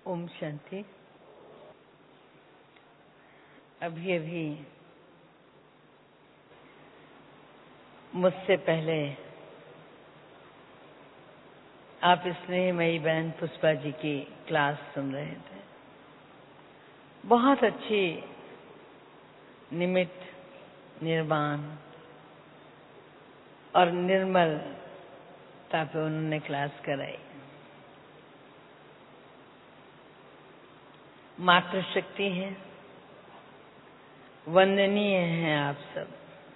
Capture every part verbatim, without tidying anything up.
ओम शांति। अभी अभी मुझसे पहले आप स्नेहमयी बहन पुष्पा जी की क्लास सुन रहे थे। बहुत अच्छी निमित्त, निर्वाण और निर्मलता पे उन्होंने क्लास कराई। मातृशक्ति है, वंदनीय हैं आप सब।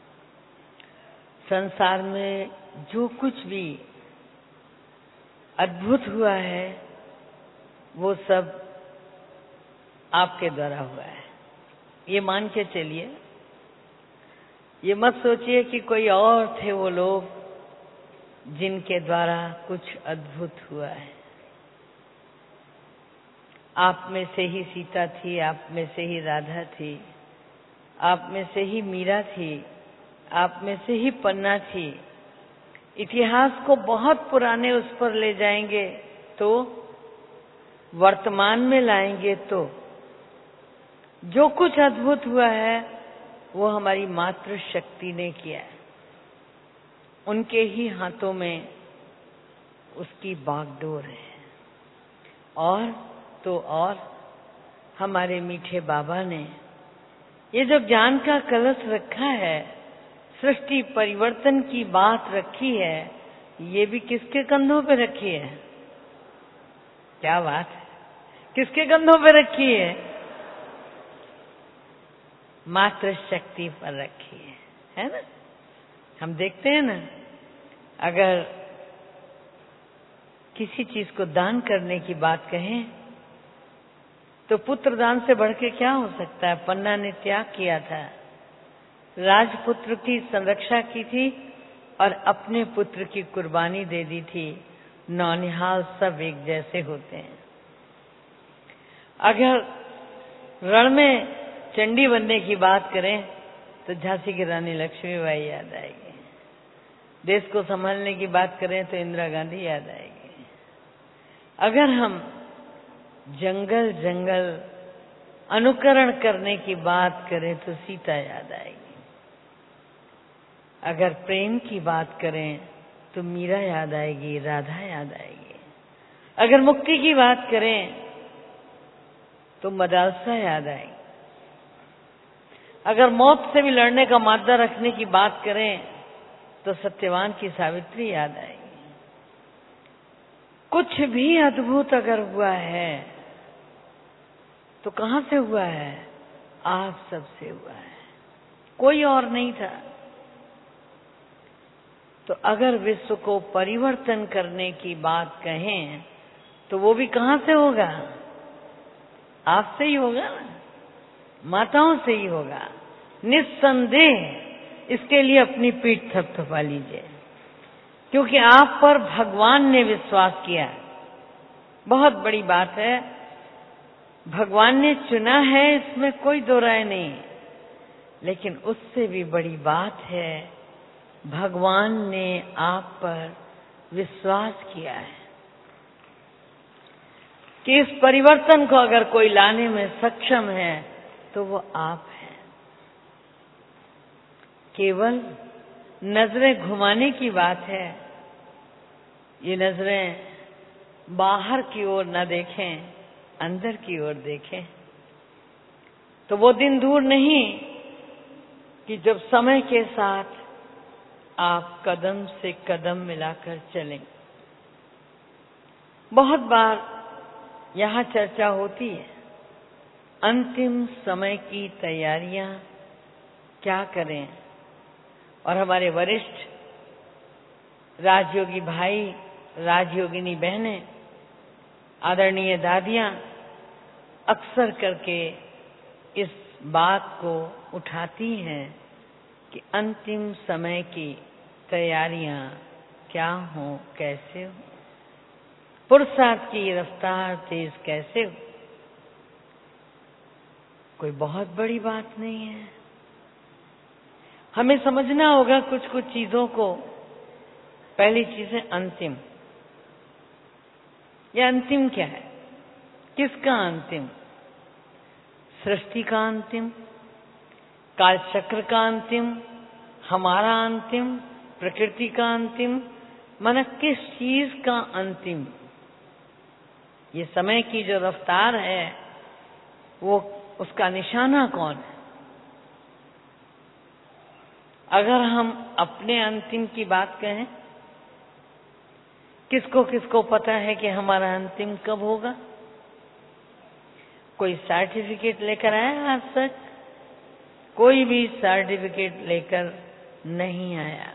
संसार में जो कुछ भी अद्भुत हुआ है वो सब आपके द्वारा हुआ है। ये मान के चलिए, ये मत सोचिए कि कोई और थे वो लोग जिनके द्वारा कुछ अद्भुत हुआ है। आप में से ही सीता थी, आप में से ही राधा थी, आप में से ही मीरा थी, आप में से ही पन्ना थी। इतिहास को बहुत पुराने उस पर ले जाएंगे तो, वर्तमान में लाएंगे तो, जो कुछ अद्भुत हुआ है वो हमारी मातृशक्ति ने किया है। उनके ही हाथों में उसकी बागडोर है। और तो और हमारे मीठे बाबा ने ये जो ज्ञान का कलश रखा है, सृष्टि परिवर्तन की बात रखी है, ये भी किसके कंधों पे रखी है? क्या बात है, किसके कंधों पे रखी है? मातृशक्ति पर रखी है, है ना? हम देखते हैं ना, अगर किसी चीज को दान करने की बात कहें तो पुत्र दान से बढ़ के क्या हो सकता है? पन्ना ने त्याग किया था, राजपुत्र की संरक्षा की थी और अपने पुत्र की कुर्बानी दे दी थी। नौनिहाल सब एक जैसे होते हैं। अगर रण में चंडी बनने की बात करें तो झांसी की रानी लक्ष्मीबाई याद आएगी। देश को संभालने की बात करें तो इंदिरा गांधी याद आएगी। अगर हम जंगल जंगल अनुकरण करने की बात करें तो सीता याद आएगी। अगर प्रेम की बात करें तो मीरा याद आएगी, राधा याद आएगी। अगर मुक्ति की बात करें तो मदालसा याद आएगी। अगर मौत से भी लड़ने का मादा रखने की बात करें तो सत्यवान की सावित्री याद आएगी। कुछ भी अद्भुत अगर हुआ है तो कहां से हुआ है? आप सबसे हुआ है, कोई और नहीं था। तो अगर विश्व को परिवर्तन करने की बात कहें तो वो भी कहां से होगा? आपसे ही होगा ना, माताओं से ही होगा, निस्संदेह। इसके लिए अपनी पीठ थपथपा लीजिए, क्योंकि आप पर भगवान ने विश्वास किया। बहुत बड़ी बात है, भगवान ने चुना है, इसमें कोई दो राय नहीं। लेकिन उससे भी बड़ी बात है, भगवान ने आप पर विश्वास किया है कि इस परिवर्तन को अगर कोई लाने में सक्षम है तो वो आप हैं। केवल नजरें घुमाने की बात है। ये नजरें बाहर की ओर न देखें, अंदर की ओर देखें, तो वो दिन दूर नहीं कि जब समय के साथ आप कदम से कदम मिलाकर चलें। बहुत बार यहाँ चर्चा होती है, अंतिम समय की तैयारियां क्या करें। और हमारे वरिष्ठ राजयोगी भाई, राजयोगिनी बहनें, आदरणीय दादियां अक्सर करके इस बात को उठाती हैं कि अंतिम समय की तैयारियां क्या हो, कैसे हो, पुरुषार्थ की रफ्तार तेज कैसे हो। कोई बहुत बड़ी बात नहीं है। हमें समझना होगा कुछ कुछ चीजों को। पहली चीज है अंतिम। यह अंतिम क्या है? किसका अंतिम? सृष्टि का अंतिम, कालचक्र का अंतिम, हमारा अंतिम, प्रकृति का अंतिम, मन किस चीज का अंतिम? ये समय की जो रफ्तार है वो उसका निशाना कौन है? अगर हम अपने अंतिम की बात कहें, किसको किसको पता है कि हमारा अंतिम कब होगा? कोई सर्टिफिकेट लेकर आया आज तक? कोई भी सर्टिफिकेट लेकर नहीं आया।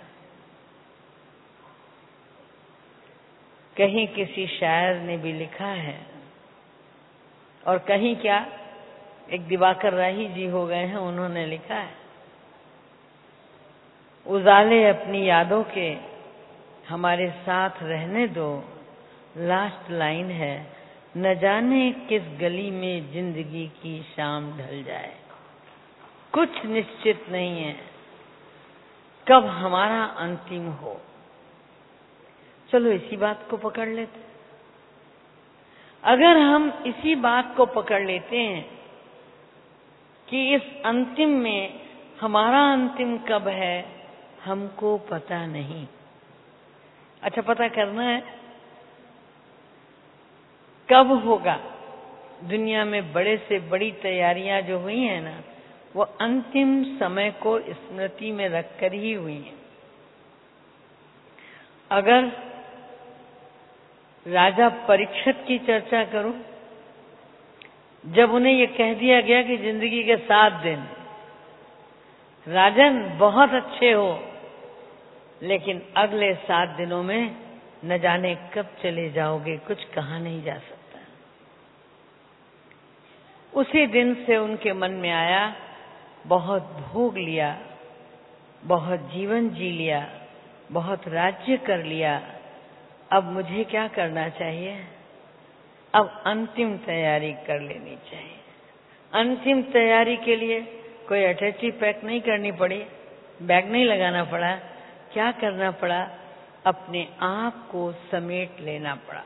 कहीं किसी शायर ने भी लिखा है, और कहीं क्या, एक दिवाकर राही जी हो गए हैं, उन्होंने लिखा है, उजाले अपनी यादों के हमारे साथ रहने दो, लास्ट लाइन है, न जाने किस गली में जिंदगी की शाम ढल जाए। कुछ निश्चित नहीं है कब हमारा अंतिम हो। चलो इसी बात को पकड़ लेते। अगर हम इसी बात को पकड़ लेते हैं कि इस अंतिम में हमारा अंतिम कब है, हमको पता नहीं। अच्छा, पता करना है कब होगा। दुनिया में बड़े से बड़ी तैयारियां जो हुई हैं ना, वो अंतिम समय को स्मृति में रखकर ही हुई हैं। अगर राजा परीक्षित की चर्चा करूं, जब उन्हें ये कह दिया गया कि जिंदगी के सात दिन, राजन बहुत अच्छे हो, लेकिन अगले सात दिनों में न जाने कब चले जाओगे, कुछ कहा नहीं जा सकता। उसी दिन से उनके मन में आया, बहुत भोग लिया, बहुत जीवन जी लिया, बहुत राज्य कर लिया, अब मुझे क्या करना चाहिए? अब अंतिम तैयारी कर लेनी चाहिए। अंतिम तैयारी के लिए कोई अटैची पैक नहीं करनी पड़ी, बैग नहीं लगाना पड़ा। क्या करना पड़ा? अपने आप को समेट लेना पड़ा।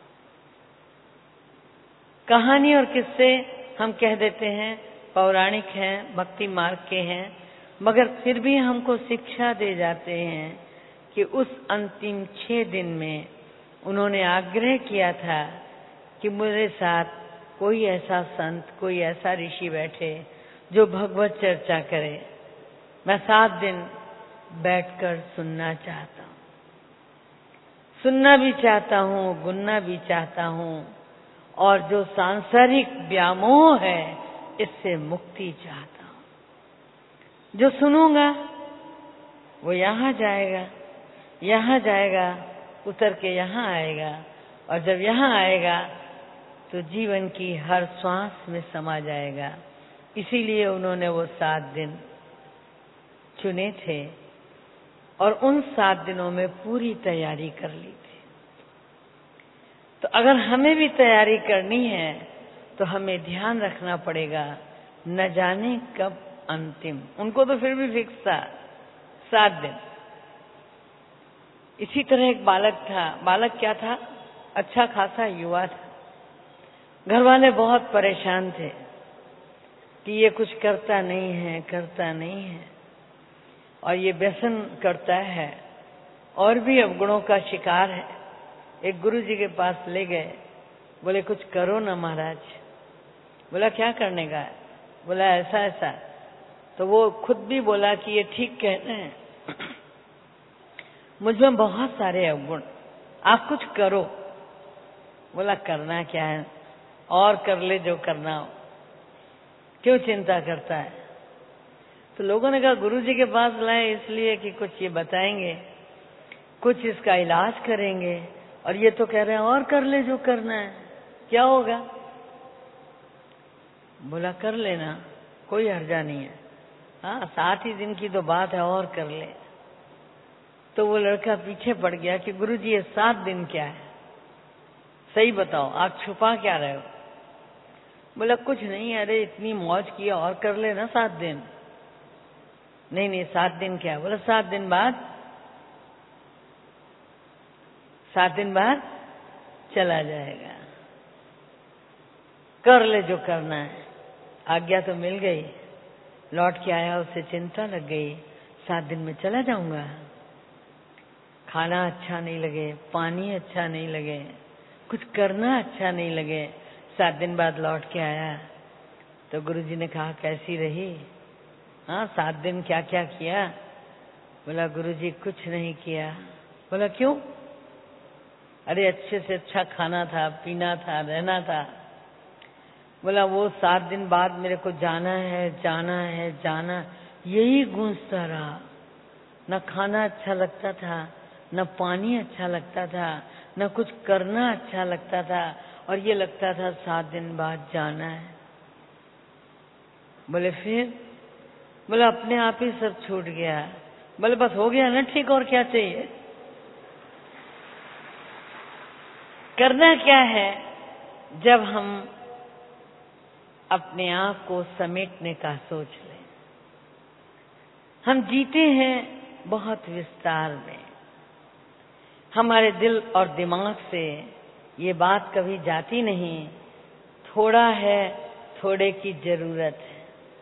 कहानी और किस्से हम कह देते हैं पौराणिक हैं, भक्ति मार्ग के हैं, मगर फिर भी हमको शिक्षा दे जाते हैं कि उस अंतिम छह दिन में उन्होंने आग्रह किया था कि मेरे साथ कोई ऐसा संत, कोई ऐसा ऋषि बैठे जो भगवत चर्चा करे। मैं सात दिन बैठकर सुनना चाहता हूँ, सुनना भी चाहता हूँ, गुनना भी चाहता हूँ, और जो सांसारिक व्यामोह है इससे मुक्ति चाहता हूँ। जो सुनूंगा वो यहाँ जाएगा, यहाँ जाएगा, उतर के यहाँ आएगा, और जब यहाँ आएगा तो जीवन की हर श्वास में समा जाएगा। इसीलिए उन्होंने वो सात दिन चुने थे और उन सात दिनों में पूरी तैयारी कर ली थी। तो अगर हमें भी तैयारी करनी है तो हमें ध्यान रखना पड़ेगा, न जाने कब अंतिम। उनको तो फिर भी फिक्स था सात दिन। इसी तरह एक बालक था। बालक क्या था? अच्छा खासा युवा था। घर वाले बहुत परेशान थे कि ये कुछ करता नहीं है, करता नहीं है, और ये व्यसन करता है और भी अवगुणों का शिकार है। एक गुरु जी के पास ले गए, बोले कुछ करो ना महाराज। बोला क्या करने का है? बोला ऐसा ऐसा। तो वो खुद भी बोला कि ये ठीक कहते हैं, मुझमें बहुत सारे अवगुण, आप कुछ करो। बोला करना क्या है, और कर ले जो करना हो, क्यों चिंता करता है? तो लोगों ने कहा गुरु जी के पास लाए इसलिए कि कुछ ये बताएंगे, कुछ इसका इलाज करेंगे, और ये तो कह रहे हैं और कर ले जो करना है, क्या होगा? बोला कर लेना, कोई हर्जा नहीं है। हाँ, सात ही दिन की तो बात है, और कर ले। तो वो लड़का पीछे पड़ गया कि गुरु जी ये सात दिन क्या है, सही बताओ, आप छुपा क्या रहे हो? बोला कुछ नहीं, अरे इतनी मौज किया, और कर लेना सात दिन। नहीं नहीं, सात दिन क्या? बोला सात दिन बाद, सात दिन बाद चला जाएगा। कर ले जो करना है। आज्ञा तो मिल गई, लौट के आया, उसे चिंता लग गई, सात दिन में चला जाऊंगा। खाना अच्छा नहीं लगे, पानी अच्छा नहीं लगे, कुछ करना अच्छा नहीं लगे। सात दिन बाद लौट के आया तो गुरुजी ने कहा कैसी रही? हाँ, सात दिन क्या क्या किया? बोला गुरुजी कुछ नहीं किया। बोला क्यों? अरे अच्छे से अच्छा खाना था, पीना था, रहना था। बोला वो सात दिन बाद मेरे को जाना है, जाना है, जाना, यही गूंजता रहा। न खाना अच्छा लगता था, न पानी अच्छा लगता था, न कुछ करना अच्छा लगता था, और ये लगता था सात दिन बाद जाना है। बोले फिर? बोले अपने आप ही सब छूट गया। बोले बस हो गया ना ठीक, और क्या चाहिए? करना क्या है? जब हम अपने आप को समेटने का सोच लें। हम जीते हैं बहुत विस्तार में, हमारे दिल और दिमाग से ये बात कभी जाती नहीं, थोड़ा है, थोड़े की जरूरत है।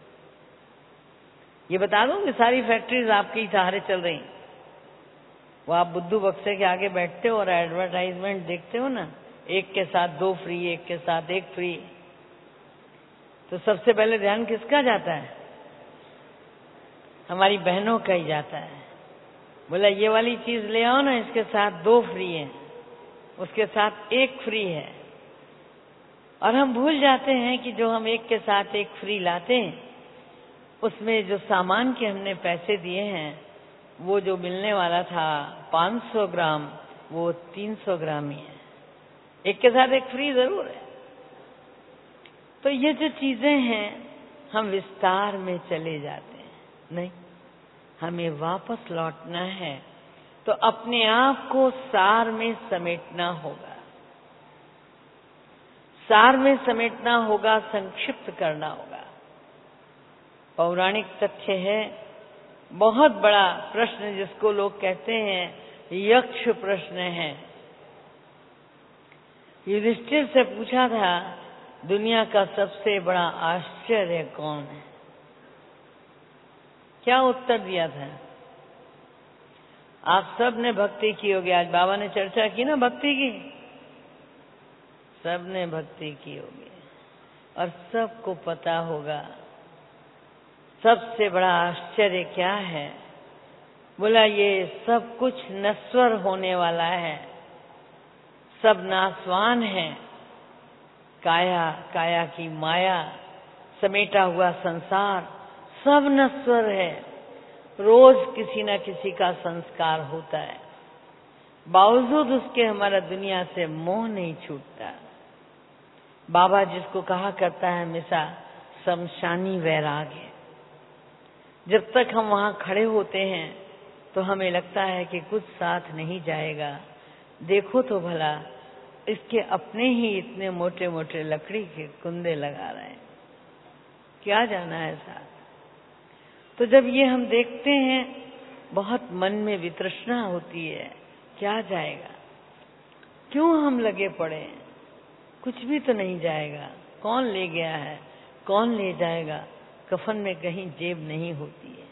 ये बता दूं कि सारी फैक्ट्रीज आपके ही सहारे चल रही। वो आप बुद्धू बक्से के आगे बैठते हो और एडवर्टाइजमेंट देखते हो ना, एक के साथ दो फ्री, एक के साथ एक फ्री, तो सबसे पहले ध्यान किसका जाता है? हमारी बहनों का ही जाता है। बोला ये वाली चीज ले आओ ना, इसके साथ दो फ्री है, उसके साथ एक फ्री है। और हम भूल जाते हैं कि जो हम एक के साथ एक फ्री लाते हैं, उसमें जो सामान के हमने पैसे दिए हैं, वो जो मिलने वाला था पाँच सौ ग्राम, वो तीन सौ ग्राम ही है। एक के साथ एक फ्री जरूर है। तो ये जो चीजें हैं, हम विस्तार में चले जाते हैं। नहीं, हमें वापस लौटना है तो अपने आप को सार में समेटना होगा। सार में समेटना होगा, संक्षिप्त करना होगा। पौराणिक तथ्य है, बहुत बड़ा प्रश्न जिसको लोग कहते हैं यक्ष प्रश्न है। युधिष्ठिर से पूछा था दुनिया का सबसे बड़ा आश्चर्य कौन है? क्या उत्तर दिया था? आप सब ने भक्ति की होगी, आज बाबा ने चर्चा की ना भक्ति की, सब ने भक्ति की होगी और सबको पता होगा सबसे बड़ा आश्चर्य क्या है। बोला ये सब कुछ नश्वर होने वाला है, सब नाशवान है। काया, काया की माया, समेटा हुआ संसार, सब नश्वर है। रोज किसी न किसी का संस्कार होता है, बावजूद उसके हमारा दुनिया से मोह नहीं छूटता। बाबा जिसको कहा करता है हमेशा शमशानी वैराग्य, जब तक हम वहां खड़े होते हैं तो हमें लगता है कि कुछ साथ नहीं जाएगा। देखो तो भला, इसके अपने ही इतने मोटे मोटे लकड़ी के कुंदे लगा रहे हैं, क्या जाना है साथ। तो जब ये हम देखते हैं, बहुत मन में वितृष्णा होती है, क्या जाएगा, क्यों हम लगे पड़े हैं, कुछ भी तो नहीं जाएगा। कौन ले गया है, कौन ले जाएगा, कफन में कहीं जेब नहीं होती है।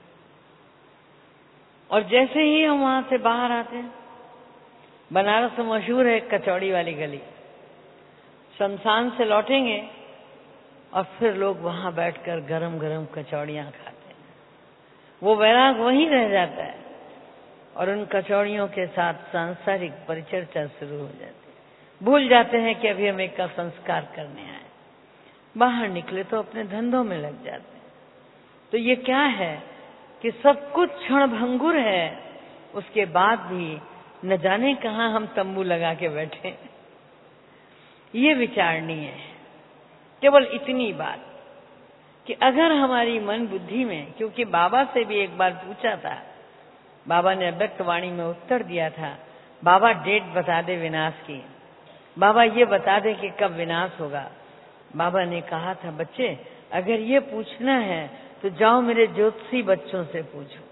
और जैसे ही हम वहां से बाहर आते हैं, बनारस में मशहूर है कचौड़ी वाली गली, शमशान से लौटेंगे और फिर लोग वहां बैठकर गरम गरम कचौड़ियां खाते हैं। वो वैराग वहीं रह जाता है और उन कचौड़ियों के साथ सांसारिक परिचर्चा शुरू हो जाती है। भूल जाते हैं कि अभी हम एक का संस्कार करने आए, बाहर निकले तो अपने धंधों में लग जाते हैं। तो ये क्या है कि सब कुछ क्षणभंगुर है, उसके बाद भी न जाने कहां हम तंबू लगा के बैठे। ये विचारणीय है। केवल इतनी बात कि अगर हमारी मन बुद्धि में, क्योंकि बाबा से भी एक बार पूछा था, बाबा ने अव्यक्त वाणी में उत्तर दिया था, बाबा डेट बता दे विनाश की, बाबा ये बता दे कि कब विनाश होगा। बाबा ने कहा था बच्चे, अगर ये पूछना है तो जाओ मेरे ज्योतिषी बच्चों से पूछो।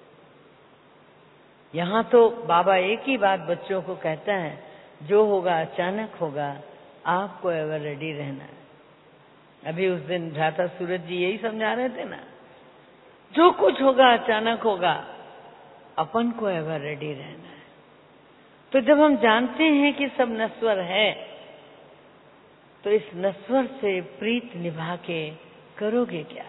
यहाँ तो बाबा एक ही बात बच्चों को कहता है, जो होगा अचानक होगा, आपको एवर रेडी रहना है। अभी उस दिन भ्राता सूरज जी यही समझा रहे थे ना, जो कुछ होगा अचानक होगा, अपन को एवर रेडी रहना है। तो जब हम जानते हैं कि सब नश्वर है, तो इस नश्वर से प्रीत निभा के करोगे क्या?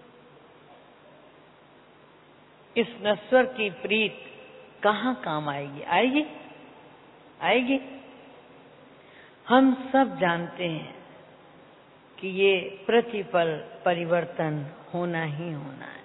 इस नश्वर की प्रीत कहाँ काम आएगी? आएगी? आएगी? हम सब जानते हैं कि ये प्रतिपल परिवर्तन होना ही होना है।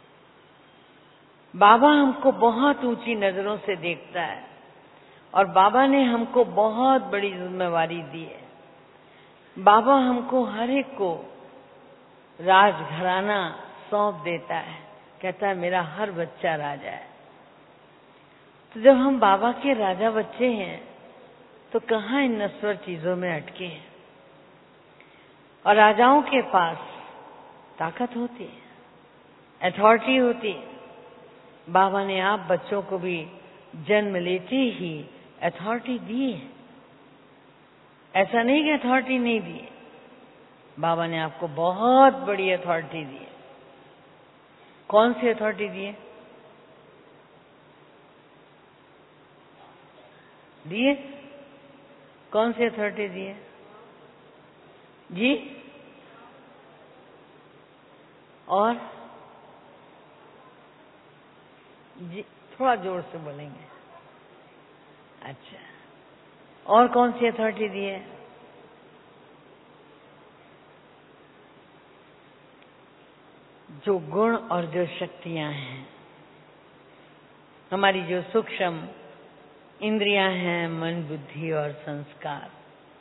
बाबा हमको बहुत ऊंची नजरों से देखता है और बाबा ने हमको बहुत बड़ी जिम्मेवारी दी है। बाबा हमको हर एक को राजघराना सौंप देता है, कहता है मेरा हर बच्चा राजा है। तो जब हम बाबा के राजा बच्चे हैं तो कहाँ इन नश्वर चीजों में अटके हैं? और राजाओं के पास ताकत होती है, अथॉरिटी होती है। बाबा ने आप बच्चों को भी जन्म लेते ही अथॉरिटी दी है, ऐसा नहीं कि अथॉरिटी नहीं दी है। बाबा ने आपको बहुत बड़ी अथॉरिटी दी है। कौन सी अथॉरिटी दी है? दी है? कौन सी अथॉरिटी दी है जी? और जी थोड़ा जोर से बोलेंगे। अच्छा, और कौन सी अथॉरिटी दी है? जो गुण और जो शक्तियां हैं, हमारी जो सूक्ष्म इंद्रियां हैं, मन, बुद्धि और संस्कार,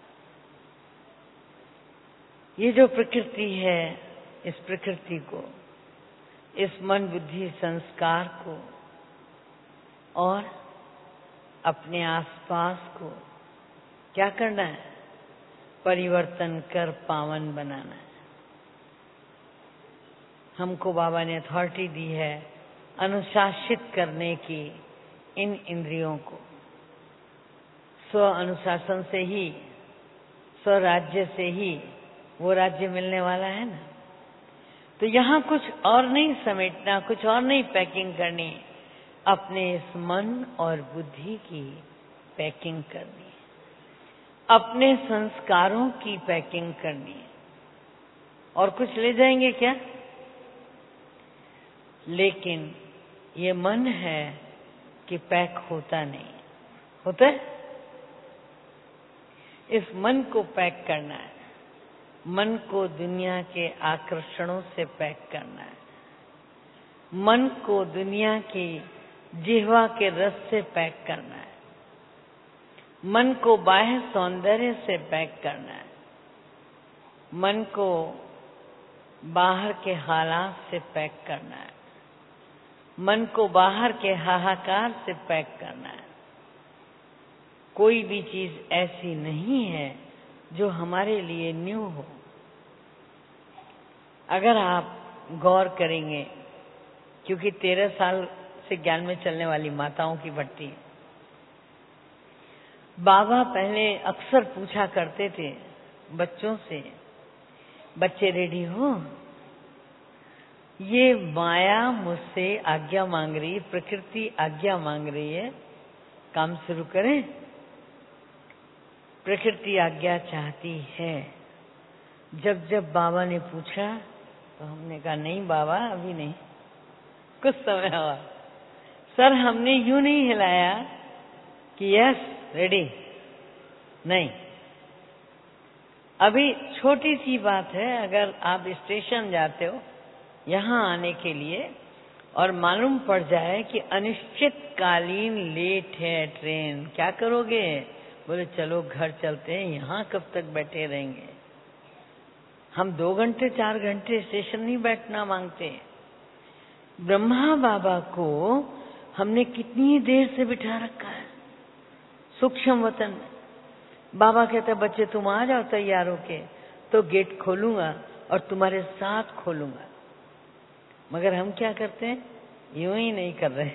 ये जो प्रकृति है, इस प्रकृति को, इस मन, बुद्धि, संस्कार को और अपने आसपास को क्या करना है? परिवर्तन कर पावन बनाना है। हमको बाबा ने अथॉरिटी दी है अनुशासित करने की इन इंद्रियों को। स्व अनुशासन से ही, स्वराज्य से ही वो राज्य मिलने वाला है ना। तो यहाँ कुछ और नहीं समेटना, कुछ और नहीं पैकिंग करनी, अपने इस मन और बुद्धि की पैकिंग करनी है, अपने संस्कारों की पैकिंग करनी है। और कुछ ले जाएंगे क्या? लेकिन ये मन है कि पैक होता नहीं, होता है? इस मन को पैक करना है, मन को दुनिया के आकर्षणों से पैक करना है, मन को दुनिया की जिह्वा के रस से पैक करना है, मन को बाह्य सौंदर्य से पैक करना है, मन को बाहर के हालात से पैक करना है, मन को बाहर के हाहाकार से पैक करना है। कोई भी चीज ऐसी नहीं है जो हमारे लिए न्यू हो। अगर आप गौर करेंगे, क्योंकि तेरह साल से ज्ञान में चलने वाली माताओं की भट्टी है, बाबा पहले अक्सर पूछा करते थे बच्चों से, बच्चे रेडी हो? ये माया मुझसे आज्ञा मांग रही, प्रकृति आज्ञा मांग रही है, काम शुरू करें? प्रकृति आज्ञा चाहती है। जब जब बाबा ने पूछा तो हमने कहा नहीं बाबा, अभी नहीं, कुछ समय हुआ। सर हमने यूं नहीं हिलाया कि यस रेडी, नहीं। अभी छोटी सी बात है, अगर आप स्टेशन जाते हो यहाँ आने के लिए और मालूम पड़ जाए कि अनिश्चितकालीन लेट है ट्रेन, क्या करोगे? बोले चलो घर चलते हैं, यहाँ कब तक बैठे रहेंगे? हम दो घंटे चार घंटे स्टेशन नहीं बैठना मांगते। ब्रह्मा बाबा को हमने कितनी देर से बिठा रखा है सूक्ष्म वतन में। बाबा कहता है बच्चे तुम आ जाओ तैयार होके, तो गेट खोलूंगा और तुम्हारे साथ खोलूंगा। मगर हम क्या करते हैं? यूं ही नहीं कर रहे।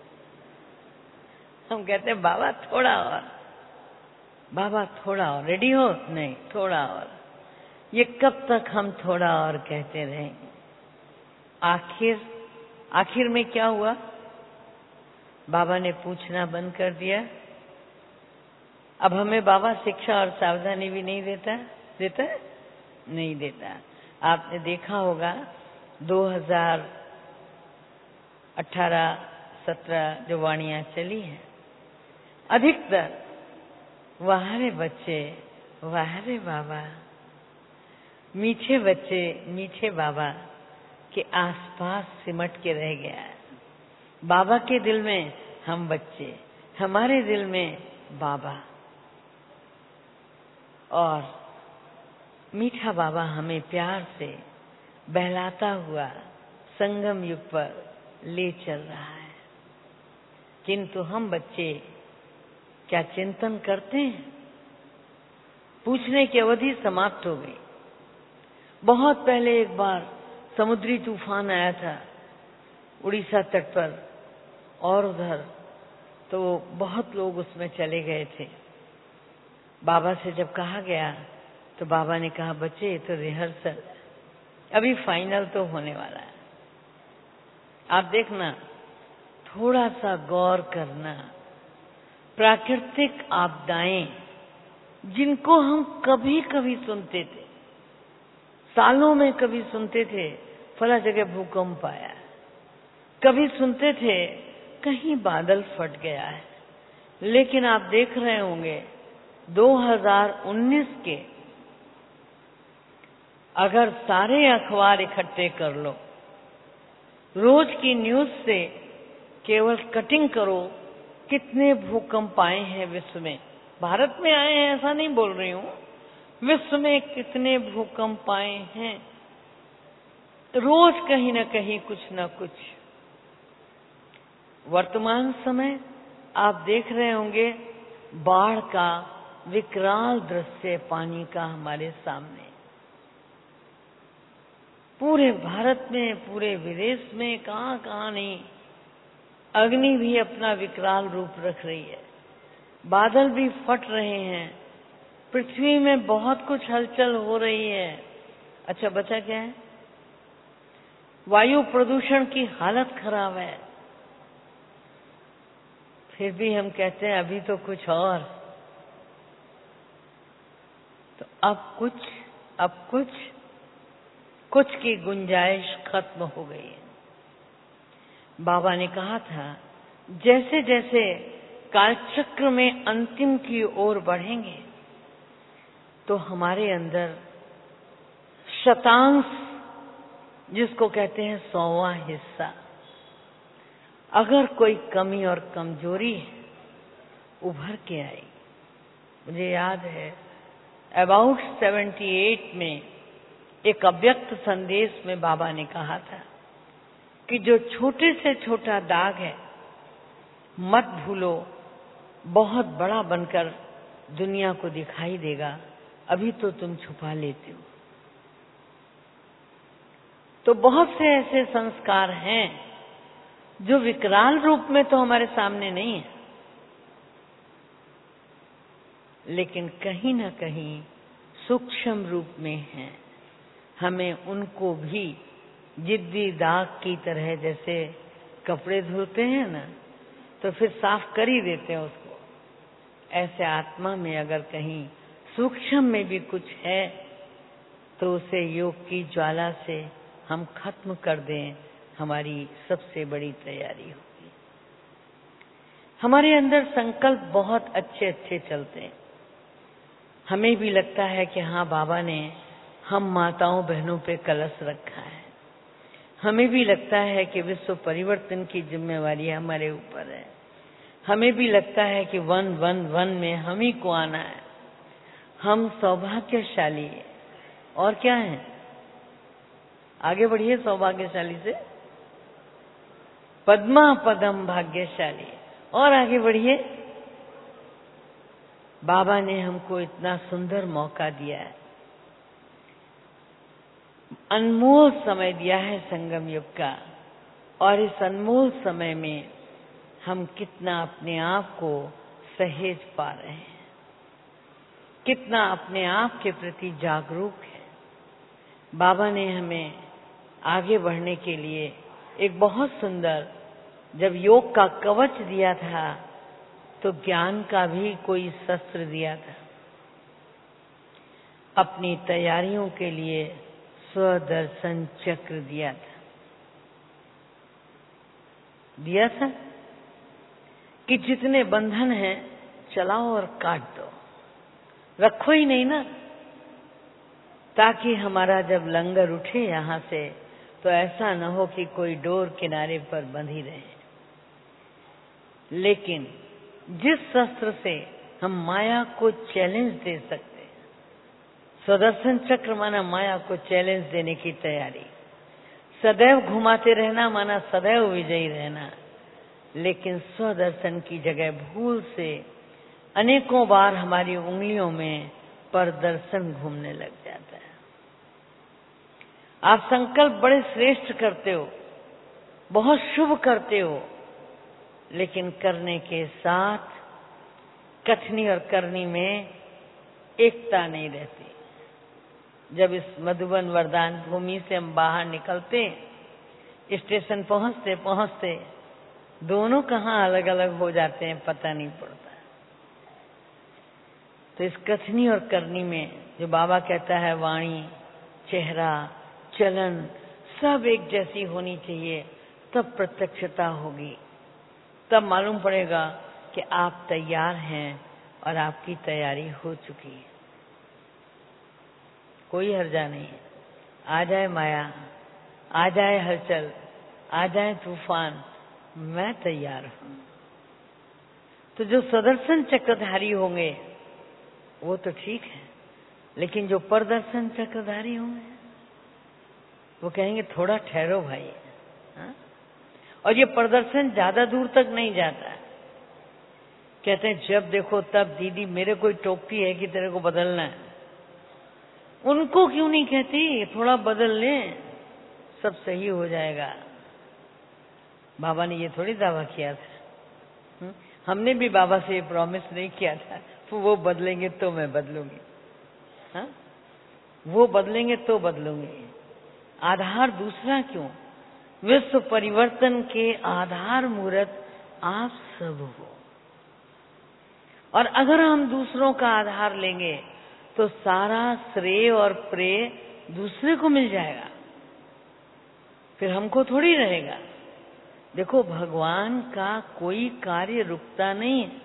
हम कहते हैं बाबा थोड़ा और, बाबा थोड़ा और, रेडी हो? नहीं, थोड़ा और। ये कब तक हम थोड़ा और कहते रहेंगे? आखिर आखिर में क्या हुआ? बाबा ने पूछना बंद कर दिया। अब हमें बाबा शिक्षा और सावधानी भी नहीं देता देता है? नहीं देता। आपने देखा होगा दो हज़ार अठारह सत्रह जो वाणियां चली हैं, अधिकतर वाह रे बच्चे वाह रे बाबा, मीठे बच्चे मीठे बाबा के आसपास सिमट के रह गया है। बाबा के दिल में हम बच्चे, हमारे दिल में बाबा, और मीठा बाबा हमें प्यार से बहलाता हुआ संगम युग पर ले चल रहा है। किंतु हम बच्चे क्या चिंतन करते हैं? पूछने की अवधि समाप्त हो गई। बहुत पहले एक बार समुद्री तूफान आया था उड़ीसा तट पर, और उधर तो बहुत लोग उसमें चले गए थे। बाबा से जब कहा गया तो बाबा ने कहा, बच्चे ये तो रिहर्सल, अभी फाइनल तो होने वाला है। आप देखना, थोड़ा सा गौर करना। प्राकृतिक आपदाएं जिनको हम कभी कभी सुनते थे, सालों में कभी सुनते थे फला जगह भूकंप आया, कभी सुनते थे कहीं बादल फट गया है, लेकिन आप देख रहे होंगे दो हज़ार उन्नीस के अगर सारे अखबार इकट्ठे कर लो, रोज की न्यूज से केवल कटिंग करो, कितने भूकंप आए हैं विश्व में। भारत में आए हैं ऐसा नहीं बोल रही हूं, विश्व में कितने भूकंप आए हैं, रोज कहीं न कहीं कुछ न कुछ। वर्तमान समय आप देख रहे होंगे बाढ़ का विकराल दृश्य पानी का हमारे सामने, पूरे भारत में, पूरे विदेश में, कहां कहां नहीं। अग्नि भी अपना विकराल रूप रख रही है, बादल भी फट रहे हैं, पृथ्वी में बहुत कुछ हलचल हो रही है। अच्छा, बचा क्या है? वायु प्रदूषण की हालत खराब है। फिर भी हम कहते हैं अभी तो कुछ और, तो अब कुछ अब कुछ कुछ की गुंजाइश खत्म हो गई है। बाबा ने कहा था, जैसे जैसे कालचक्र में अंतिम की ओर बढ़ेंगे तो हमारे अंदर शतांश, जिसको कहते हैं सौवां हिस्सा, अगर कोई कमी और कमजोरी उभर के आई। मुझे याद है अबाउट अठहत्तर में एक अव्यक्त संदेश में बाबा ने कहा था कि जो छोटे से छोटा दाग है मत भूलो, बहुत बड़ा बनकर दुनिया को दिखाई देगा, अभी तो तुम छुपा लेते हो। तो बहुत से ऐसे संस्कार हैं जो विकराल रूप में तो हमारे सामने नहीं है, लेकिन कहीं ना कहीं सूक्ष्म रूप में है। हमें उनको भी जिद्दी दाग की तरह, जैसे कपड़े धुलते हैं ना तो फिर साफ कर ही देते हैं उसको, ऐसे आत्मा में अगर कहीं सूक्ष्म में भी कुछ है तो उसे योग की ज्वाला से हम खत्म कर दें, हमारी सबसे बड़ी तैयारी होगी। हमारे अंदर संकल्प बहुत अच्छे अच्छे चलते हैं। हमें भी लगता है कि हाँ, बाबा ने हम माताओं बहनों पे कलश रखा है। हमें भी लगता है कि विश्व परिवर्तन की जिम्मेवारी हमारे ऊपर है। हमें भी लगता है कि वन वन वन में हम ही को आना है। हम सौभाग्यशाली हैं। और क्या है? आगे बढ़िए सौभाग्यशाली से, पद्मा पदम भाग्यशाली। और आगे बढ़िए, बाबा ने हमको इतना सुंदर मौका दिया है, अनमोल समय दिया है संगम युग का, और इस अनमोल समय में हम कितना अपने आप को सहेज पा रहे हैं, कितना अपने आप के प्रति जागरूक है। बाबा ने हमें आगे बढ़ने के लिए एक बहुत सुंदर, जब योग का कवच दिया था तो ज्ञान का भी कोई शस्त्र दिया था। अपनी तैयारियों के लिए स्वदर्शन चक्र दिया था दिया था कि जितने बंधन हैं चलाओ और काट दो, रखो ही नहीं ना, ताकि हमारा जब लंगर उठे यहाँ से तो ऐसा न हो कि कोई डोर किनारे पर बंधी रहे। लेकिन जिस शस्त्र से हम माया को चैलेंज दे सकते हैं, स्वदर्शन चक्र माना माया को चैलेंज देने की तैयारी, सदैव घुमाते रहना माना सदैव विजयी रहना। लेकिन स्वदर्शन की जगह भूल से अनेकों बार हमारी उंगलियों में परदर्शन घूमने लग जाता है। आप संकल्प बड़े श्रेष्ठ करते हो, बहुत शुभ करते हो, लेकिन करने के साथ कथनी और करनी में एकता नहीं रहती। जब इस मधुबन वरदान भूमि से हम बाहर निकलते, स्टेशन पहुंचते पहुंचते दोनों कहाँ अलग अलग हो जाते हैं पता नहीं पड़ता। तो इस कथनी और करनी में जो बाबा कहता है वाणी, चेहरा, चलन सब एक जैसी होनी चाहिए, तब प्रत्यक्षता होगी, तब मालूम पड़ेगा कि आप तैयार हैं और आपकी तैयारी हो चुकी है। कोई हर्जा नहीं है। आ जाए माया, आ जाए हलचल, आ जाए तूफान, मैं तैयार हूं। तो जो सदर्शन चक्रधारी होंगे वो तो ठीक है, लेकिन जो परदर्शन चक्रधारी होंगे वो कहेंगे थोड़ा ठहरो भाई। हा? और ये प्रदर्शन ज्यादा दूर तक नहीं जाता है। कहते हैं जब देखो तब दीदी मेरे कोई टोकती है कि तेरे को बदलना है, उनको क्यों नहीं कहती थोड़ा बदल ले, सब सही हो जाएगा। बाबा ने ये थोड़ी दावा किया था, हुँ? हमने भी बाबा से ये प्रॉमिस नहीं किया था वो बदलेंगे तो मैं बदलूंगी, हाँ? वो बदलेंगे तो बदलूंगी। आधार दूसरा क्यों? विश्व परिवर्तन के आधार मूर्त आप सब हो, और अगर हम दूसरों का आधार लेंगे तो सारा श्रेय और प्रेय दूसरे को मिल जाएगा, फिर हमको थोड़ी रहेगा। देखो भगवान का कोई कार्य रुकता नहीं है,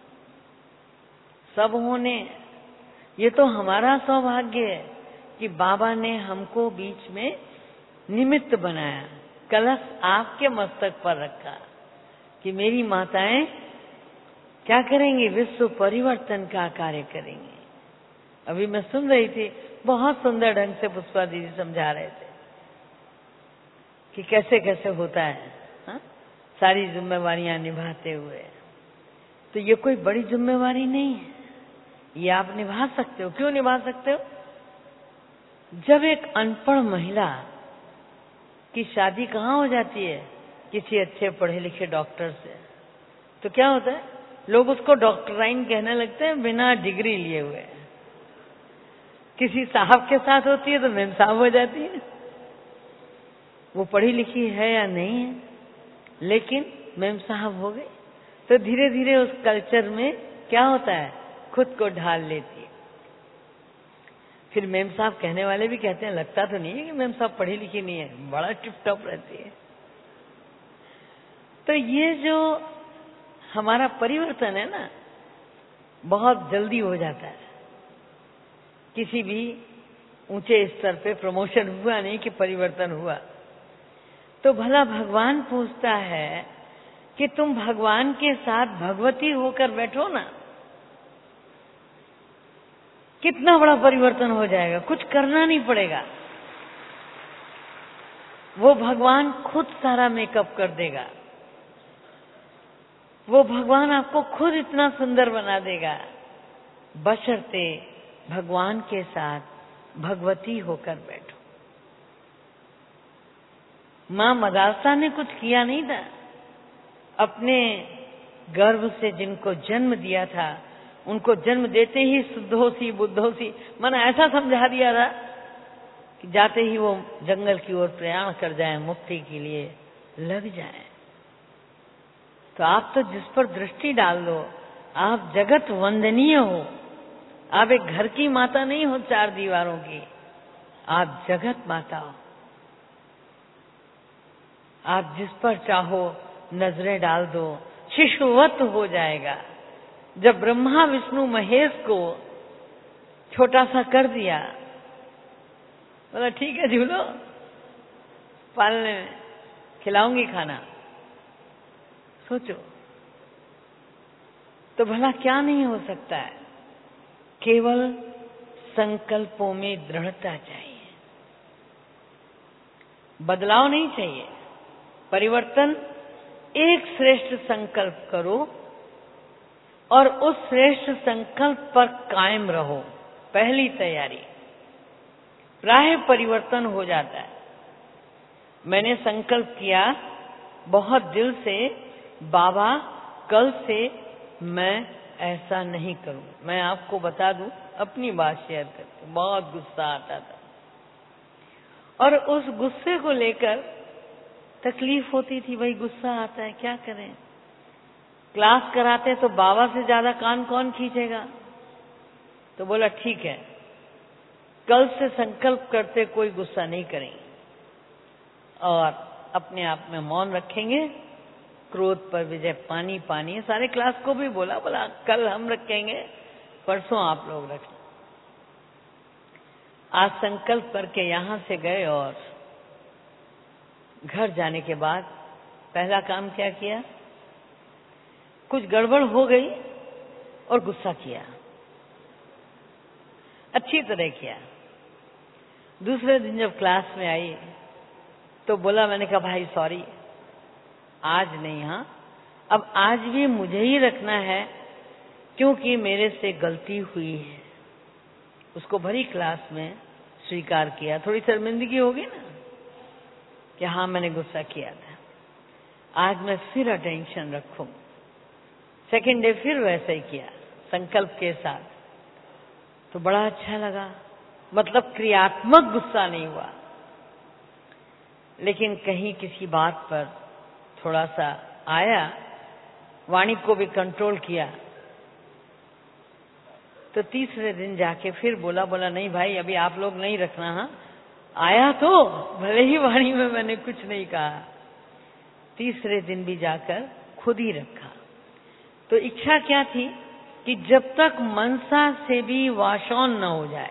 सब होने। ये तो हमारा सौभाग्य है कि बाबा ने हमको बीच में निमित्त बनाया, कलश आपके मस्तक पर रखा कि मेरी माताएं क्या करेंगी, विश्व परिवर्तन का कार्य करेंगी। अभी मैं सुन रही थी, बहुत सुंदर ढंग से पुष्पा दीदी समझा रहे थे कि कैसे कैसे होता है, हा? सारी जिम्मेवारियां निभाते हुए। तो ये कोई बड़ी जिम्मेवारी नहीं है, ये आप निभा सकते हो। क्यों निभा सकते हो? जब एक अनपढ़ महिला की शादी कहाँ हो जाती है, किसी अच्छे पढ़े लिखे डॉक्टर से, तो क्या होता है, लोग उसको डॉक्टराइन कहने लगते हैं बिना डिग्री लिए हुए। किसी साहब के साथ होती है तो मेम साहब हो जाती है, वो पढ़ी लिखी है या नहीं है, लेकिन मेम साहब हो गई। तो धीरे धीरे उस कल्चर में क्या होता है, खुद को ढाल लेती है। फिर मेम साहब कहने वाले भी कहते हैं लगता तो नहीं है कि मेम साहब पढ़ी लिखी नहीं है, बड़ा टिप टॉप रहती है। तो ये जो हमारा परिवर्तन है ना, बहुत जल्दी हो जाता है। किसी भी ऊंचे स्तर पे प्रमोशन हुआ नहीं कि परिवर्तन हुआ। तो भला भगवान पूछता है कि तुम भगवान के साथ भगवती होकर बैठो ना, कितना बड़ा परिवर्तन हो जाएगा, कुछ करना नहीं पड़ेगा। वो भगवान खुद सारा मेकअप कर देगा, वो भगवान आपको खुद इतना सुंदर बना देगा, बशर्ते भगवान के साथ भगवती होकर बैठो। मां मदालसा ने कुछ किया नहीं था, अपने गर्भ से जिनको जन्म दिया था उनको जन्म देते ही शुद्धोसी बुद्धोसी, मैंने ऐसा समझा दिया था कि जाते ही वो जंगल की ओर प्रयाण कर जाएं, मुक्ति के लिए लग जाएं। तो आप तो जिस पर दृष्टि डाल दो, आप जगत वंदनीय हो। आप एक घर की माता नहीं हो चार दीवारों की, आप जगत माता हो। आप जिस पर चाहो नजरें डाल दो, शिशुवत हो जाएगा। जब ब्रह्मा विष्णु महेश को छोटा सा कर दिया, बोला ठीक है झूलो, पालने में खिलाऊंगी खाना। सोचो तो भला क्या नहीं हो सकता है। केवल संकल्पों में दृढ़ता चाहिए, बदलाव नहीं चाहिए। परिवर्तन, एक श्रेष्ठ संकल्प करो और उस श्रेष्ठ संकल्प पर कायम रहो। पहली तैयारी, प्राय परिवर्तन हो जाता है। मैंने संकल्प किया बहुत दिल से, बाबा कल से मैं ऐसा नहीं करूं। मैं आपको बता दूं, अपनी बात शेयर करके बहुत गुस्सा आता था और उस गुस्से को लेकर तकलीफ होती थी। वही गुस्सा आता है, क्या करें। क्लास कराते तो बाबा से ज्यादा कान कौन खींचेगा। तो बोला ठीक है, कल से संकल्प करते कोई गुस्सा नहीं करेंगे और अपने आप में मौन रखेंगे। क्रोध पर विजय पानी पानी है। सारे क्लास को भी बोला बोला कल हम रखेंगे, परसों आप लोग रखें। आज संकल्प करके यहां से गए और घर जाने के बाद पहला काम क्या किया, कुछ गड़बड़ हो गई और गुस्सा किया, अच्छी तरह किया। दूसरे दिन जब क्लास में आई तो बोला, मैंने कहा भाई सॉरी, आज नहीं, हाँ अब आज भी मुझे ही रखना है क्योंकि मेरे से गलती हुई है। उसको भरी क्लास में स्वीकार किया। थोड़ी शर्मिंदगी होगी ना कि हाँ मैंने गुस्सा किया था, आज मैं फिर अटेंशन रखूं। सेकेंड डे फिर वैसे ही किया संकल्प के साथ, तो बड़ा अच्छा लगा। मतलब क्रियात्मक गुस्सा नहीं हुआ, लेकिन कहीं किसी बात पर थोड़ा सा आया, वाणी को भी कंट्रोल किया। तो तीसरे दिन जाके फिर बोला बोला नहीं भाई अभी आप लोग नहीं रखना। हाँ आया तो भले ही वाणी में मैंने कुछ नहीं कहा। तीसरे दिन भी जाकर खुद ही रखा। तो इच्छा क्या थी कि जब तक मनसा से भी वाशौन न हो जाए,